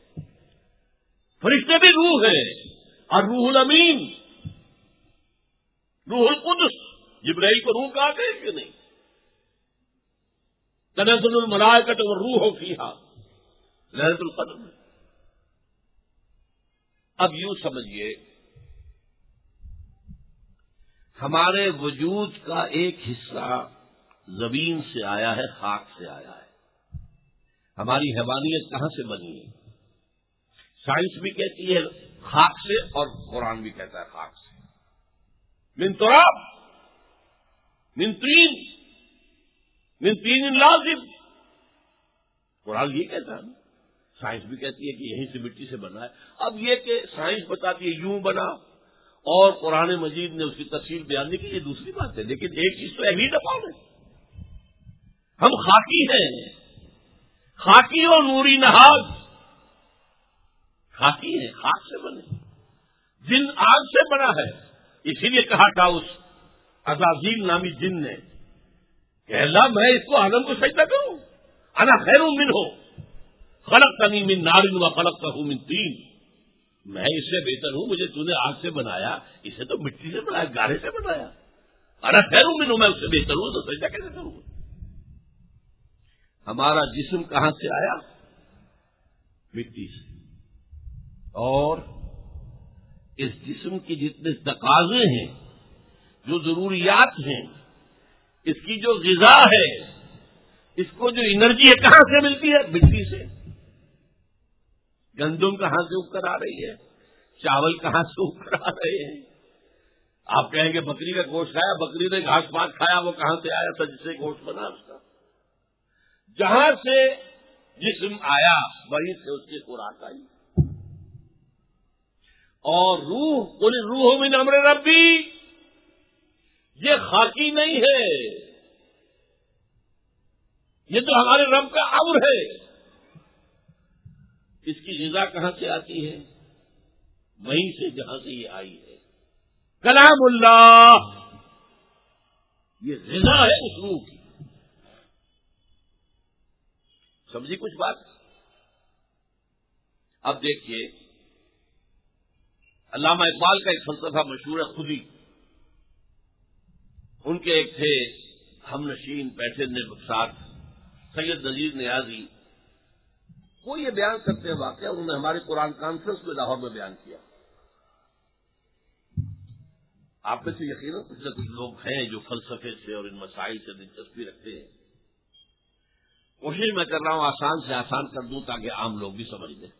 A: فرشتے بھی روح ہے، اور روح الامین، روح القدس، جبرائیل کو روح کہا گیا کہ نہیں؟ تنزل الملائکۃ والروح فیہا لیلۃ القدر میں. اب یوں سمجھیے، ہمارے وجود کا ایک حصہ زمین سے آیا ہے، خاک سے آیا ہے. ہماری حیوانیت کہاں سے بنی ہے؟ سائنس بھی کہتی ہے خاک سے، اور قرآن بھی کہتا ہے خاک سے. من تراب، من طین، من طین لازم. قرآن یہ کہتا ہے، سائنس بھی کہتی ہے کہ یہیں سے مٹی سے بنا ہے. اب یہ کہ سائنس بتاتی ہے یوں بنا، اور قرآن مجید نے اس کی تفصیل بیان نہیں کی، یہ دوسری بات ہے. لیکن ایک چیز تو اہمی دفاع ہے، ہم خاکی ہیں. خاکی اور نوری نہاد. خاکی ہے، خاک سے بنے. جن آگ سے بنا ہے. اسی لیے کہا تھا اس عزازیل نامی جن نے کہ اللہ میں اس کو آدم کو سجدہ کروں، انا خیر منہ خلقتنی من نار و خلقتہ من طین. میں اس سے بہتر ہوں، مجھے تو نے آگ سے بنایا، اسے تو مٹی سے بنایا، گارے سے بنایا. انا خیر منہ، میں اس سے بہتر ہوں، تو سجدہ کیسے کروں؟ ہمارا جسم کہاں سے آیا؟ مٹی سے. اور اس جسم کی جتنے تقاضے ہیں، جو ضروریات ہیں، اس کی جو غذا ہے، اس کو جو انرجی ہے، کہاں سے ملتی ہے؟ مٹی سے. گندم کہاں سے اگ کر آ رہی ہے؟ چاول کہاں سے اگ کر آ رہے ہیں؟ آپ کہیں گے بکری کا گوشت کھایا، بکری نے گھاس پات کھایا، وہ کہاں سے آیا تھا جس سے گوشت بنا اس کا؟ جہاں سے جسم آیا وہیں سے اس کی خوراک آئی. اور روح، قل روح من امر ربی، یہ خاکی نہیں ہے، یہ تو ہمارے رب کا امر ہے. اس کی غذا کہاں سے آتی ہے؟ وہیں سے جہاں سے یہ آئی ہے. کلام اللہ، یہ غذا ہے اس روح کی. سمجھی کچھ بات؟ اب دیکھیے، علامہ اقبال کا ایک فلسفہ مشہور ہے خودی. ان کے ایک تھے ہم نشین بیٹھے نے ساتھ سید نذیر نیازی، وہ یہ بیان کرتے ہیں واقعہ، انہوں نے ہمارے قرآن کانفرنس میں لاہور میں بیان کیا. آپ میں سے یقیناً کچھ نہ کچھ لوگ ہیں جو فلسفے سے اور ان مسائل سے دلچسپی رکھتے ہیں. کوشش میں کر رہا ہوں آسان سے آسان کر دوں تاکہ عام لوگ بھی سمجھ لیں.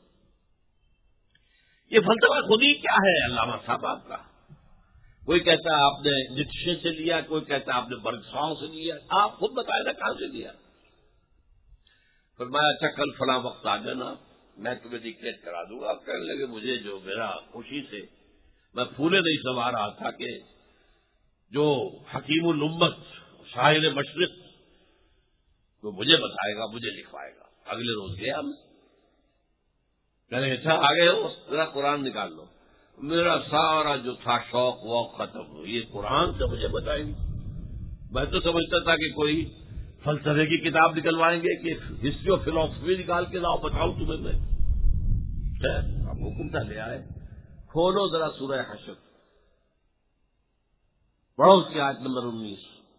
A: یہ فلسفہ خودی کیا ہے علامہ صاحب آپ کا؟ کوئی کہتا ہے آپ نے نیٹشے سے لیا، کوئی کہتا ہے آپ نے برگساؤ سے لیا. آپ خود بتائیں نا کہاں سے لیا؟ فرمایا اچھا کل فلاں وقت آ جانا، میں تمہیں ڈکٹیٹ کرا دوں گا. آپ کہنے لگے مجھے جو میرا خوشی سے میں پھولے نہیں سما رہا تھا کہ جو حکیم الامت ساحل مشرق وہ مجھے بتائے گا، مجھے لکھوائے گا. اگلے روز گیا میں، کہنے اچھا آ گئے ہو، ذرا قرآن نکال لو. میرا سارا جو تھا شوق وہ ختم ہو. یہ قرآن سے مجھے بتائیں گے؟ میں تو سمجھتا تھا کہ کوئی فلسفے کی کتاب نکلوائیں گے کہ ہسٹری آف فلاسفی نکال کے لاؤ بتاؤں تمہیں میں. اب حکم تھا لے آئے. کھولو ذرا سورہ حشر، پڑھو اس کی آیت نمبر انیس.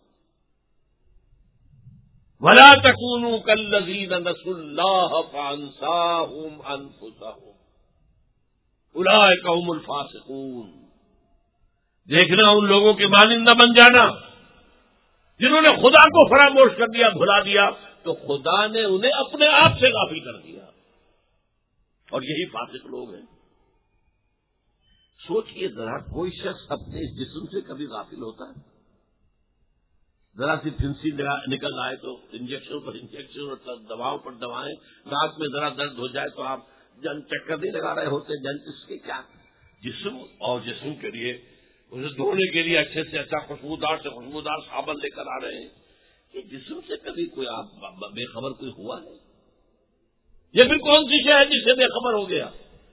A: وَلَا تَكُونُوا كَالَّذِينَ نَسُوا اللَّهَ فَأَنسَاهُمْ أَنفُسَهُمْ أُولَٰئِكَ هُمُ الْفَاسِقُونَ. دیکھنا ان لوگوں کے مانند نہ بن جانا جنہوں نے خدا کو فراموش کر دیا، بھلا دیا، تو خدا نے انہیں اپنے آپ سے غافل کر دیا. اور یہی فاسق لوگ ہیں. سوچئے ذرا، کوئی شخص اپنے اس جسم سے کبھی غافل ہوتا ہے؟ ذرا سی پھنسی نکل آئے تو انجیکشن پر انجیکشن اور دواؤں پر دوائیں، رات میں ذرا درد ہو جائے تو آپ جن چکر نہیں لگا رہے ہوتے؟ جن اس کے کیا جسم اور جسم کے لیے اسے دھونے کے لیے اچھے سے اچھا خوشبودار سے خوشبودار صابن لے کر آ رہے ہیں. کہ جسم سے کبھی کوئی آپ بے خبر کوئی ہوا ہے؟ یہ پھر کون سی شے ہے جس سے بے خبر ہو گیا؟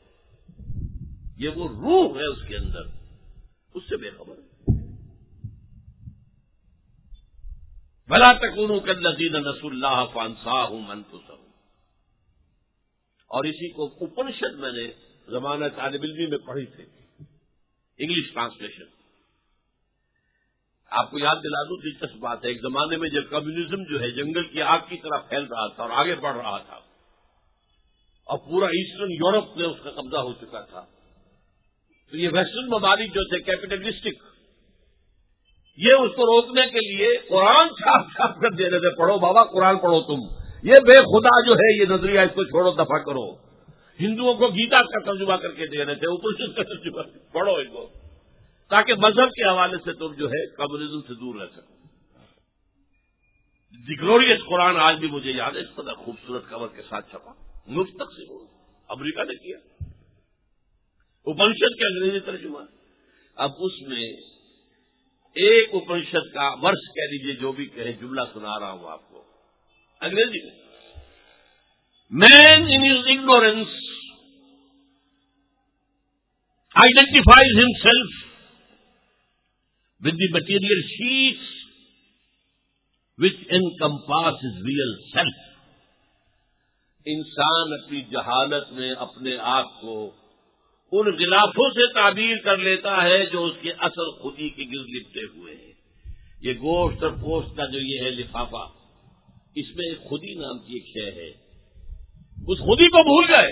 A: یہ وہ روح ہے اس کے اندر، اس سے بے خبر ہے. بھلا تکونوا کالذین نسوا اللہ فانساہم انفسہم. اور اسی کو اپنشد میں نے زمانہ طالب علمی میں پڑھی تھی، انگلش ٹرانسلیشن. آپ کو یاد دلا دوں، دلچسپ بات ہے، ایک زمانے میں جب کمیونزم جو ہے جنگل کی آگ کی طرح پھیل رہا تھا اور آگے بڑھ رہا تھا اور پورا ایسٹرن یورپ میں اس کا قبضہ ہو چکا تھا، تو یہ ویسٹرن ممالک جو تھے کیپٹلسٹک، یہ اس کو روکنے کے لیے قرآن صاف صاف کر دے رہے تھے، پڑھو بابا قرآن پڑھو تم، یہ بے خدا جو ہے یہ نظریہ اس کو چھوڑو، دفع کرو. ہندوؤں کو گیتا کا ترجمہ کر کے دے رہے تھے، اپنشد کا ترجمہ پڑھو ان کو، تاکہ مذہب کے حوالے سے تم جو ہے کمیونزم سے دور رہ سکو. دی گلوریس قرآن آج بھی مجھے یاد ہے، اس قدر خوبصورت کور کے ساتھ چھپا، مفت تقسیم ہو، امریکہ نے کیا. اپنشد کے انگریزی ترجمہ. اب اس میں ایک اپنشد کا ورس کہہ لیجیے، جو بھی کہے، جملہ سنا رہا ہوں آپ کو انگریزی میں. Man in his ignorance identifies himself with the material sheets which encompass his real self. انسان اپنی جہالت میں اپنے آپ کو ان غلافوں سے تعبیر کر لیتا ہے جو اس کے اصل خودی کے گرد لپٹے ہوئے ہیں. یہ گوشت اور پوست کا جو یہ ہے لفافہ، اس میں ایک خودی نام کی ایک شے ہے، اس خودی کو بھول گئے.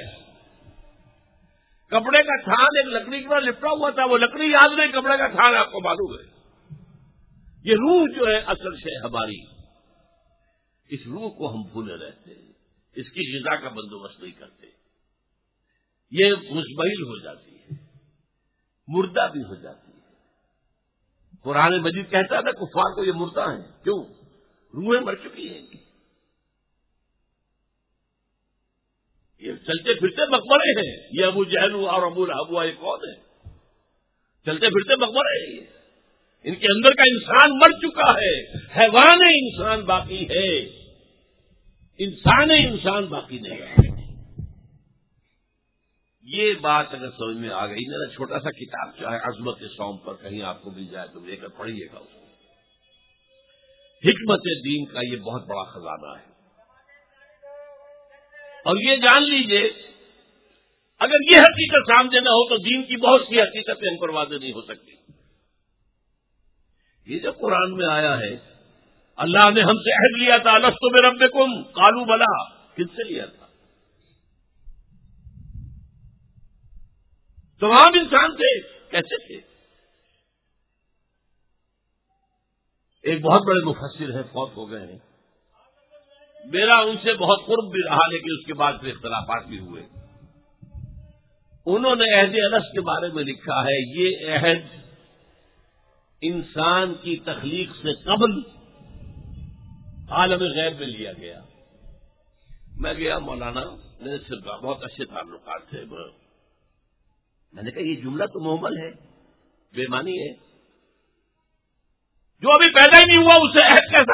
A: کپڑے کا تھان ایک لکڑی کے بعد لپٹا ہوا تھا، وہ لکڑی یاد نہیں، کپڑے کا تھان آپ کو معلوم ہے. یہ روح جو ہے اصل شے ہماری، اس روح کو ہم بھولے رہتے ہیں، اس کی غذا کا بندوبست نہیں کرتے. یہ مشبہل ہو جاتی ہے، مردہ بھی ہو جاتی ہے. قرآن مجید کہتا ہے نا کفار کو یہ مردہ ہیں. کیوں؟ روحیں مر چکی ہیں. یہ چلتے پھرتے مقبرے ہیں. یہ ابو جہل اور ابو لہب یہ کون ہے؟ چلتے پھرتے مقبرے ہیں. یہ ان کے اندر کا انسان مر چکا ہے، حیوان انسان باقی ہے، انسان انسان باقی نہیں ہے. یہ بات اگر سمجھ میں آ گئی، میرا چھوٹا سا کتاب جو ہے عظمت سوم پر کہیں آپ کو مل جائے تو لے کر پڑھیے گا. اس کو حکمت دین کا یہ بہت بڑا خزانہ ہے. اور یہ جان لیجئے اگر یہ حقیقت سامنے نہ ہو تو دین کی بہت سی حقیقتیں ہم پر واضح نہیں ہو سکتی. یہ جو قرآن میں آیا ہے، اللہ نے ہم سے عہد لیا تھا، الستو بربکم قالوا بلا، کس سے لیا تھا؟ تمام انسان تھے. کیسے تھے؟ ایک بہت بڑے مفسر ہیں، فوت ہو گئے ہیں، میرا ان سے بہت قرب بھی رہا، لیکن اس کے بعد پھر اختلافات بھی ہوئے. انہوں نے عہد الست کے بارے میں لکھا ہے، یہ عہد انسان کی تخلیق سے قبل عالم غیب میں لیا گیا. میں گیا مولانا، میرے سے بہت اچھے تعلقات تھے. میں نے کہا یہ جملہ تو محمل ہے، بے معنی ہے، جو ابھی پیدا ہی نہیں ہوا اس سے عہد کیسا؟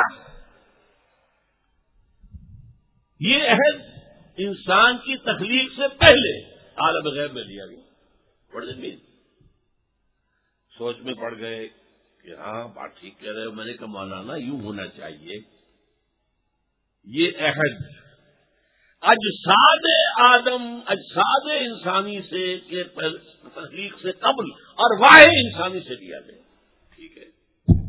A: یہ عہد انسان کی تخلیق سے پہلے عالم غیب میں لیا گیا. بڑے دن سوچ میں پڑ گئے کہ ہاں بات ٹھیک کہہ رہے ہو. میں نے کہا مولانا یوں ہونا چاہیے، یہ عہد اجساد آدم اجساد انسانی سے کے تخلیق سے قبل اور ارواح انسانی سے لیا گیا. ٹھیک ہے،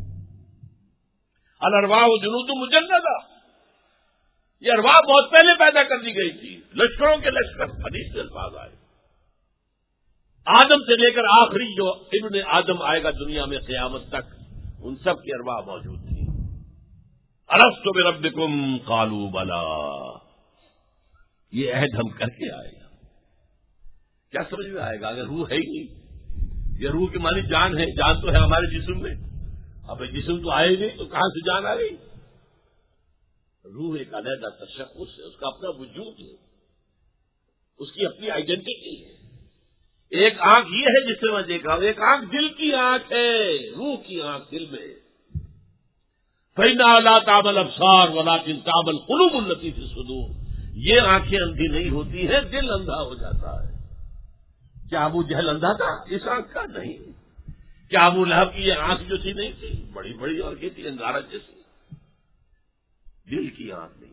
A: الارواح جنود مجندہ، یہ ارواح بہت پہلے پیدا کر دی گئی تھی، لشکروں کے لشکر. حدیث سے الفاظ آئے، آدم سے لے کر آخری جو ابن آدم آئے گا دنیا میں قیامت تک، ان سب کی ارواح موجود تھی. الستو بربکم قالوا بلا، یہ عہد ہم کر کے آئے گا. کیا سمجھ میں آئے گا؟ اگر روح ہے ہی نہیں، یہ روح کی معنی جان ہے، جان تو ہے ہمارے جسم میں، اب جسم تو آئے نہیں تو کہاں سے جان آ گئی؟ روح ایک علیحدہ تشخص ہے، اس کا اپنا وجود ہے، اس کی اپنی آئیڈینٹی ہے. ایک آنکھ یہ ہے جس سے میں دیکھا ہوں، ایک آنکھ دل کی آنکھ ہے، روح کی آنکھ دل میں۔ فَإِنَّهَا لَا تَعْمَى الْأَبْصَارُ وَلَٰكِن تَعْمَى الْقُلُوبُ الَّتِي فِي الصُّدُورِ۔ یہ آنکھیں اندھی نہیں ہوتی ہیں، دل اندھا ہو جاتا ہے۔ کیا ابو جہل اندھا تھا اس آنکھ کا؟ نہیں۔ کیا ابو لہب کی یہ آنکھ جو تھی نہیں تھی؟ بڑی بڑی آنکھیں تھی انگارہ جیسی، دل کی آنکھ نہیں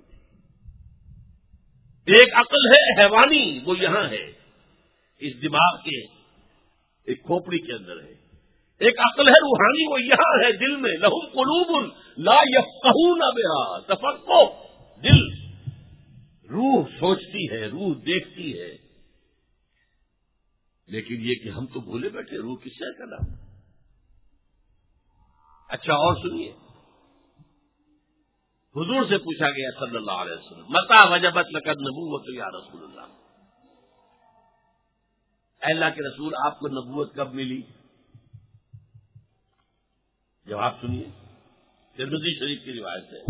A: تھی۔ ایک عقل ہے حیوانی، وہ یہاں ہے، اس دماغ کے ایک کھوپڑی کے اندر ہے۔ ایک عقل ہے روحانی، وہ یہاں ہے دل میں۔ لہم قلوب لا یفقہون بہا، تفقہ دل، روح سوچتی ہے، روح دیکھتی ہے، لیکن یہ کہ ہم تو بھولے بیٹھے روح کس سے کا نام۔ اچھا اور سنیے، حضور سے پوچھا گیا صلی اللہ علیہ وسلم، متى وجبت لک النبوۃ یا رسول اللہ، اے اللہ کے رسول آپ کو نبوت کب ملی؟ جواب سنیے، ترمذی شریف کی روایت ہے،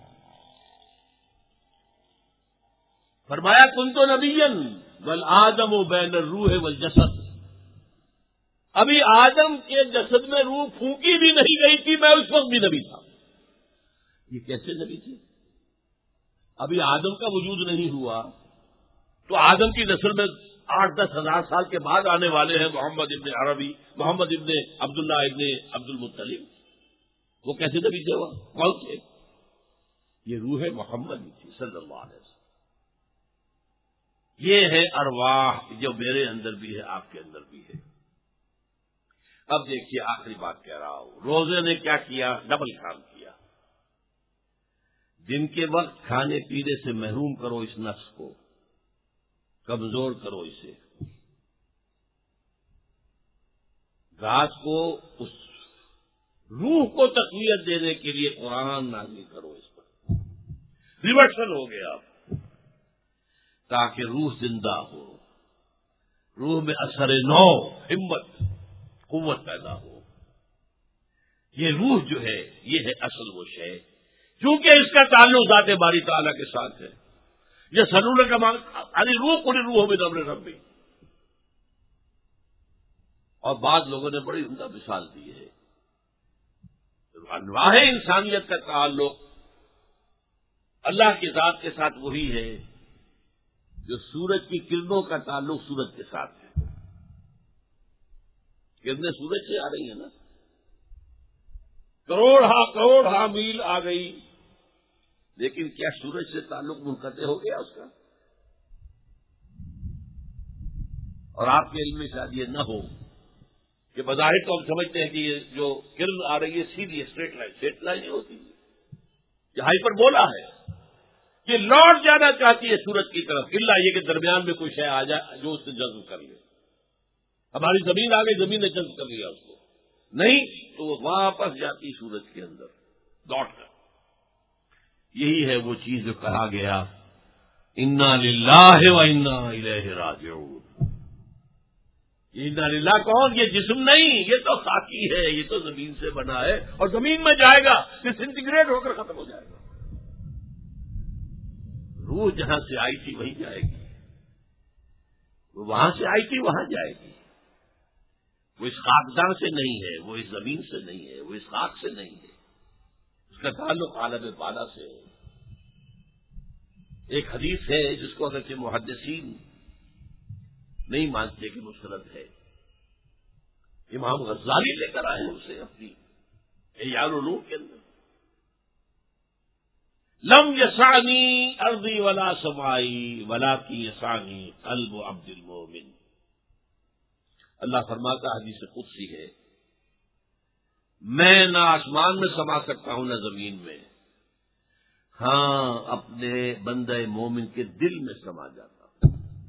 A: فرمایا کنت نبیا والآدم بین الروح والجسد، ابھی آدم کے جسد میں روح پھونکی بھی نہیں گئی تھی، میں اس وقت بھی نبی تھا۔ یہ کیسے نبی تھی؟ ابھی آدم کا وجود نہیں ہوا، تو آدم کی نسل میں آٹھ دس ہزار سال کے بعد آنے والے ہیں محمد ابن عربی، محمد ابن عبداللہ ابن عبد المطلب، وہ کیسے نبی تھے؟ وہ کون تھے؟ یہ روح محمد ہی تھی صلی اللہ علیہ وسلم۔ یہ ہے ارواح جو میرے اندر بھی ہے، آپ کے اندر بھی ہے۔ اب دیکھیے آخری بات کہہ رہا ہوں، روزے نے کیا کیا؟ ڈبل کام کیا۔ دن کے وقت کھانے پینے سے محروم کرو اس نفس کو، کمزور کرو اسے، رات کو اس روح کو تقویت دینے کے لیے قرآن نازل کرو اس پر، ریورسل ہو گیا تاکہ روح زندہ ہو، روح میں اثر نو، ہمت، قوت پیدا ہو۔ یہ روح جو ہے یہ ہے اصل وہ شے، کیونکہ اس کا تعلق ذات باری تعالیٰ کے ساتھ ہے۔ یہ سنون کا مان ارے روح کو روح میں دبر ربی، اور بعض لوگوں نے بڑی عمدہ مثال دی ہے، انواع انسانیت کا تعلق اللہ کی ذات کے ساتھ وہی ہے جو سورج کی کرنوں کا تعلق سورج کے ساتھ ہے۔ کرنیں سورج سے آ رہی ہیں نا، کروڑ ہا کروڑ ہا میل آ گئی، لیکن کیا سورج سے تعلق منقطع ہو گیا اس کا؟ اور آپ کے علم میں شاید یہ نہ ہو کہ بظاہر تو ہم سمجھتے ہیں کہ یہ جو کرن آ رہی ہے سیدھی اسٹریٹ لائن، اسٹریٹ لائن نہیں ہوتی، یہ ہائپر بولا ہے، یہ لوٹ جانا چاہتی ہے سورج کی طرف، الا یہ کہ درمیان میں کوئی شے آ جائے جو اس نے جذب کر لے۔ ہماری زمین آ گئی، زمین نے جذب کر لیا اس کو، نہیں تو وہ واپس جاتی سورج کے اندر لوٹ کر۔ یہی ہے وہ چیز جو کہا گیا انا للہ و انا الیہ راجعون۔ انا للہ کون؟ یہ جسم نہیں، یہ تو خاکی ہے، یہ تو زمین سے بنا ہے اور زمین میں جائے گا، ڈس انٹیگریٹ ہو کر ختم ہو جائے گا۔ روح جہاں سے آئی تھی وہیں جائے گی، وہ وہاں سے آئی تھی وہاں جائے گی، وہ اس خاکدان سے نہیں ہے، وہ اس زمین سے نہیں ہے، وہ اس خاک سے نہیں ہے، اس کا تعلق عالم بالا سے ہے۔ ایک حدیث ہے جس کو اگرچہ محدثین نہیں مانتے کہ مسند ہے، امام غزالی لے کر آئے ہیں اسے اپنی احیاء العلوم کے اندر، لم یسعنی ارضی ولا سمائی ولکن یسعنی قلب عبد المؤمن۔ اللہ فرماتا حدیث قدسی ہے، میں نہ آسمان میں سما سکتا ہوں نہ زمین میں، ہاں اپنے بندہ مومن کے دل میں سما جاتا ہوں۔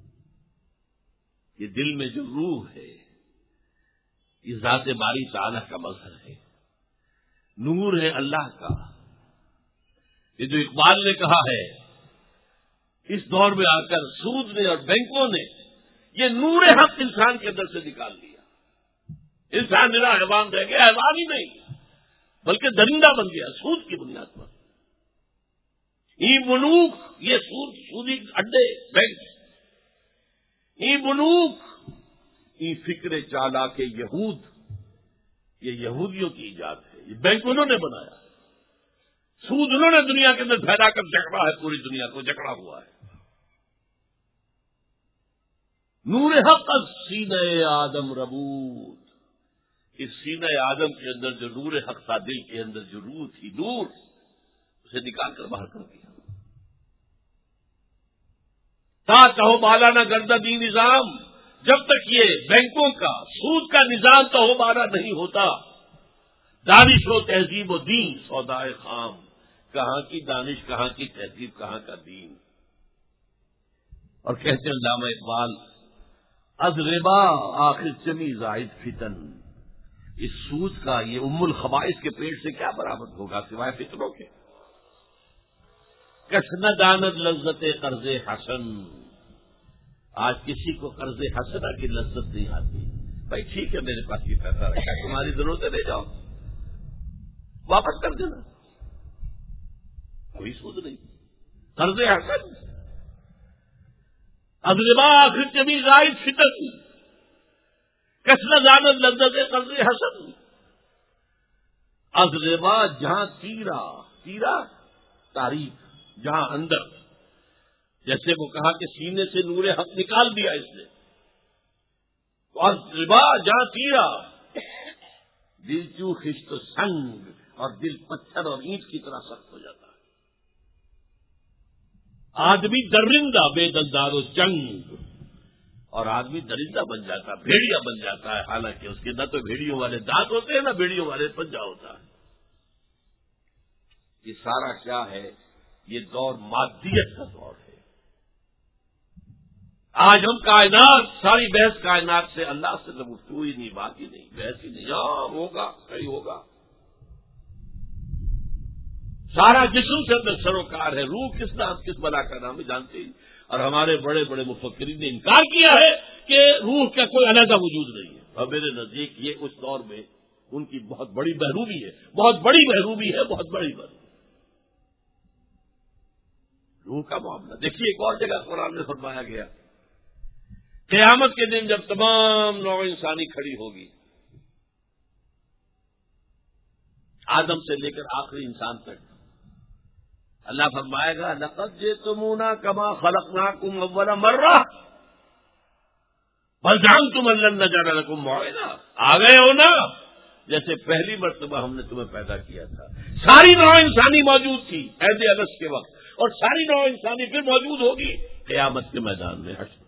A: یہ دل میں جو روح ہے یہ ذات باری تعالیٰ کا مظہر ہے، نور ہے اللہ کا۔ یہ جو اقبال نے کہا ہے اس دور میں آ کر سود نے اور بینکوں نے یہ نور حق انسان کے اندر سے نکال دیا، انسان میرا حیوان رہ گیا، حیوان ہی نہیں بلکہ درندہ بن گیا سود کی بنیاد پر۔ ای بنوک، یہ سود سودی اڈے بینک، ای بنوک ای فکر چالا کے یہود، یہ یہودیوں کی ایجاد ہے، یہ بینک انہوں نے بنایا ہے، سود انہوں نے دنیا کے اندر پھیلا کر جکڑا ہے، پوری دنیا کو جکڑا ہوا ہے۔ نور حق سینہ آدم ربود، اس سینہ آدم کے اندر جو نور حق تھا، دل کے اندر جو روح تھی، نور، اسے نکال کر باہر کر دیا۔ تا کہو بالا نہ گردہ دی نظام، جب تک یہ بینکوں کا سود کا نظام کہو بالا نہیں ہوتا، دانش و تہذیب و دین سودائے خام، کہاں کی دانش، کہاں کی تہذیب، کہاں کا دین۔ اور کہتے ہیں علامہ اقبال، از ربا آخر چمی زائد فتن، اس سود کا، یہ ام الخبائث کے پیٹ سے کیا برآمد ہوگا سوائے فتنوں کے۔ کس نہ داند لذت قرض حسن، آج کسی کو قرض حسنہ کی لذت نہیں آتی۔ بھائی ٹھیک ہے، میرے پاس یہ پیسہ رکھا ہے، تمہاری ضرورت ہے، لے جاؤ، واپس کر دینا، کوئی سود نہیں۔ قرض حسن، ادربا آخر چمی زائد فتن، کس نہ داند لذت قرض حسن، ادربا جہاں تیرا، تیرا تعریف، جہاں اندر، جیسے وہ کہا کہ سینے سے نور حق نکال دیا اس نے، اور ربا جہاں تیرا، دل چو خشت و سنگ، اور دل پتھر اور اینٹ کی طرح سخت ہو جاتا ہے۔ آدمی درندہ بے دلدار و جنگ، اور آدمی درندہ بن جاتا ہے، بھیڑیا بن جاتا ہے، حالانکہ اس کے نہ تو بھیڑیوں والے دانت ہوتے ہیں، نہ بھیڑیوں والے پنجہ ہوتا ہے۔ یہ سارا کیا ہے؟ یہ دور مادیت کا دور ہے۔ آج ہم کائنات، ساری بحث کائنات سے، اللہ سے تو گفتگو ہی نہیں، بات ہی نہیں، بحث ہی نہیں، ہاں ہوگا، کہیں ہوگا۔ سارا جسم سے اندر سروکار ہے، روح کس نام، کس بلا کا نام ہے جانتے ہی، اور ہمارے بڑے بڑے مفکرین نے انکار کیا ہے کہ روح کا کوئی علیحدہ وجود نہیں ہے، اور میرے نزدیک یہ اس دور میں ان کی بہت بڑی محرومی ہے، بہت بڑی محرومی ہے، بہت بڑی محرومی۔ روح کا معاملہ دیکھیے، ایک اور جگہ قرآن میں فرمایا گیا، قیامت کے دن جب تمام نوع انسانی کھڑی ہوگی، آدم سے لے کر آخری انسان تک، اللہ فرمائے گا لقد جئتمونا کما خلقناکم اول مرہ بل زعمتم ان لن نجعل لکم موعدا، آ گئے ہو نا جیسے پہلی مرتبہ ہم نے تمہیں پیدا کیا تھا۔ ساری نوع انسانی موجود تھی عہد الست کے وقت، اور ساری نوع انسانی پھر موجود ہوگی قیامت کے میدان میں، حشر۔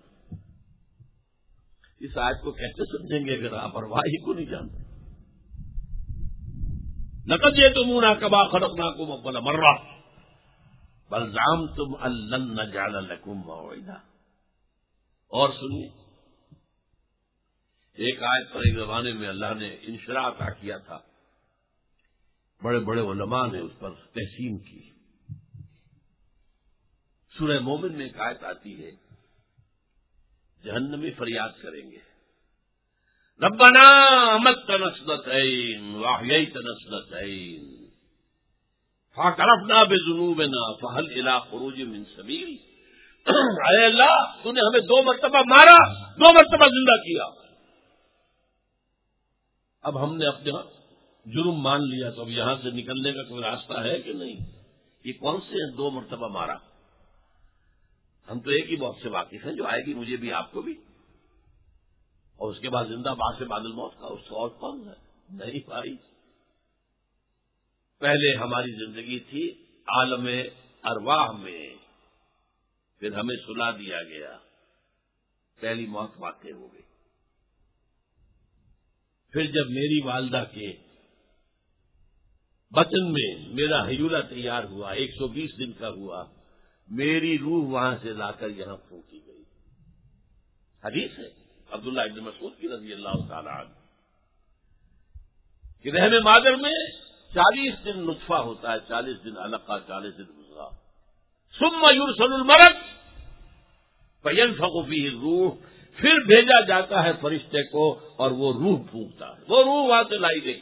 A: اس آیت کو کیسے سمجھیں گے اگر آپ ارواحی کو نہیں جانتے؟ لقد جئتمونا کما خلقناکم اول مرہ بل زعمتم ان لن نجعل لکم موعدا۔ اور سنیے، ایک آیت پر ایک زمانے میں اللہ نے انشراح عطا کیا تھا، بڑے بڑے علماء نے اس پر تحسین کی۔ سورہ مومن میں ایک آیت آتی ہے، جہنمی فریاد کریں گے، ربنا امتنا اثنتین واحییتنا اثنتین فاعترفنا بذنوبنا فہل الی خروج من سبیل۔ اے اللہ، تو نے ہمیں دو مرتبہ مارا، دو مرتبہ زندہ کیا، اب ہم نے اپنے جرم مان لیا، تو اب یہاں سے نکلنے کا کوئی راستہ ہے کہ نہیں؟ یہ کون سے ہیں دو مرتبہ مارا؟ ہم تو ایک ہی موت سے واقف ہیں جو آئے گی مجھے بھی، آپ کو بھی، اور اس کے بعد زندہ بعد سے بعد الموت کا، اس سے اور کون ہے؟ نہیں بھائی، پہلے ہماری زندگی تھی عالم ارواح میں، پھر ہمیں سلا دیا گیا، پہلی موت واقع ہو گئی۔ پھر جب میری والدہ کے بطن میں میرا ہیولہ تیار ہوا، ایک سو بیس دن کا ہوا، میری روح وہاں سے لا کر یہاں پھونکی گئی۔ حدیث ہے عبداللہ ابن مسعود کی رضی اللہ تعالی عنہ کہ رحم مادر میں چالیس دن نطفہ ہوتا ہے، چالیس دن علقہ، چالیس دن مضغہ، ثم یرسل الملک فینفخ فیہ الروح، پھر بھیجا جاتا ہے فرشتے کو اور وہ روح پھونکتا ہے، وہ روح وہاں سے لائی گئی،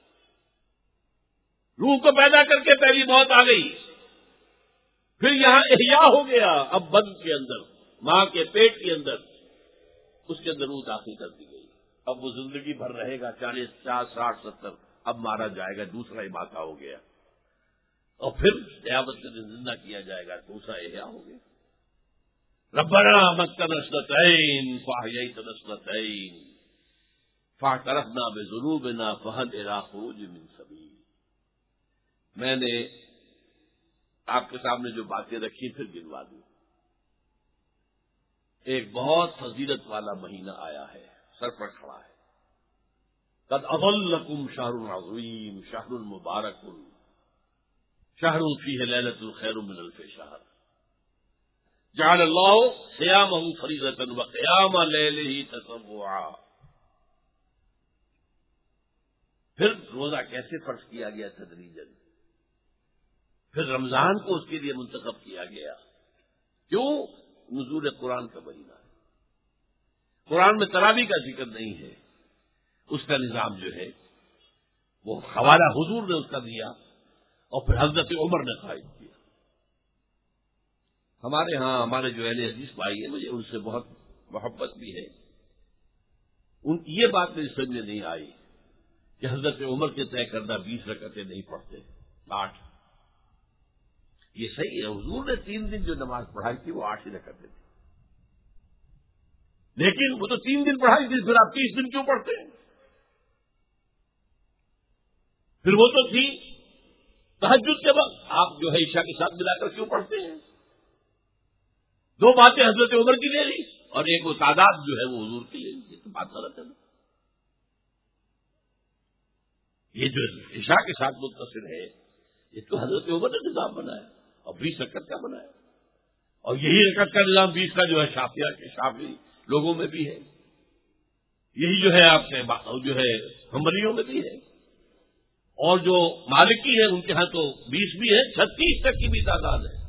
A: روح کو پیدا کر کے پہلی موت آ گئی، پھر یہاں احیاء ہو گیا، اب بدن کے اندر، ماں کے پیٹ کے اندر، اس کے کے اندر روح داخل کر دی گئی. اب وہ زندگی بھر رہے گا، چالیس پچاس ساٹھ ستر، اب مارا جائے گا، دوسرا اماتہ ہو گیا، اور پھر قیامت کے دن زندہ کیا جائے گا، دوسرا احیا ہو گیا. ربنا متنا اثنتین فاحییتنا اثنتین فاعترفنا بذنوبنا فهل الى خروج من سبیل. میں نے آپ کے سامنے جو باتیں رکھی پھر گنوا دی. ایک بہت فضیلت والا مہینہ آیا ہے، سر پر کھڑا ہے. قد اضلکم شہر عظیم شہر مبارک شہر فیہ لیلۃ خیر من الف شہر جعل اللہ صیامہ فریضۃ وقیام لیلہ تطوعا. پھر روزہ کیسے فرض کیا گیا تدریجاً، پھر رمضان کو اس کے لیے منتخب کیا گیا. کیوں؟ نزول قرآن کا مہینہ ہے. قرآن میں تراویح کا ذکر نہیں ہے، اس کا نظام جو ہے وہ حوالہ حضور نے اس کا دیا اور پھر حضرت عمر نے قائم کیا. ہمارے ہاں ہمارے جو اہل حدیث بھائی ہیں، مجھے ان سے بہت محبت بھی ہے. ان کی یہ بات میری سمجھ میں نہیں آئی کہ حضرت عمر کے طے کردہ بیس رکعتیں نہیں پڑھتے، آٹھ. یہ صحیح ہے، حضور نے تین دن جو نماز پڑھائی تھی وہ آٹھ ہی رکعتیں تھی، لیکن وہ تو تین دن پڑھائی تھی، پھر آپ تیس دن کیوں پڑھتے ہیں؟ پھر وہ تو تھی تہجد کے وقت، آپ جو ہے عشاء کے ساتھ ملا کر کیوں پڑھتے ہیں؟ دو باتیں حضرت عمر کی لے لی اور ایک وہ تعداد جو ہے وہ حضور کی لے لی. یہ تو بات غلط ہے نا. یہ جو عشاء کے ساتھ متصل ہے یہ تو حضرت عمر نے نظام بنایا اور بیس رکعت کا بنایا، اور یہی رکعت کا نظام بیس کا جو ہے شافعیہ کے شافعی لوگوں میں بھی ہے، یہی جو ہے آپ کے جو ہے حنبلیوں میں بھی ہے، اور جو مالکی ہے ان کے ہاں تو بیس بھی ہے، چھتیس تک کی بھی تعداد ہے.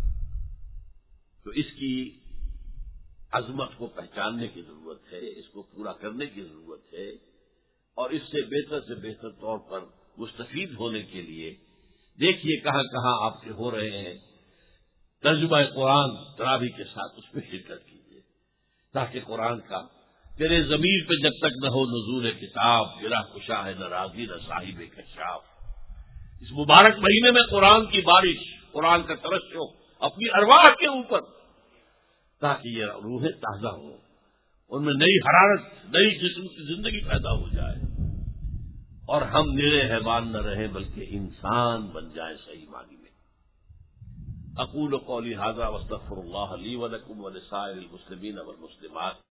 A: تو اس کی عظمت کو پہچاننے کی ضرورت ہے، اس کو پورا کرنے کی ضرورت ہے، اور اس سے بہتر سے بہتر طور پر مستفید ہونے کے لیے دیکھیے کہاں کہاں آپ کے ہو رہے ہیں. ترجمہ قرآن تراویح کے ساتھ اس میں شرکت کیجیے، تاکہ قرآن کا تیرے ضمیر پہ جب تک نہ ہو نزول کتاب گرا کشا ہے نہ راضی نہ صاحب کشاف. اس مبارک مہینے میں قرآن کی بارش، قرآن کا ترشح اپنی ارواح کے اوپر، تاکہ یہ روحیں تازہ ہوں، ان میں نئی حرارت، نئی جسم کی زندگی پیدا ہو جائے، اور ہم نرے حیوان نہ رہیں بلکہ انسان بن جائیں صحیح معنی میں. اقول قولی ھذا واستغفر اللہ لی ولکم ولسائر المسلمین والمسلمات.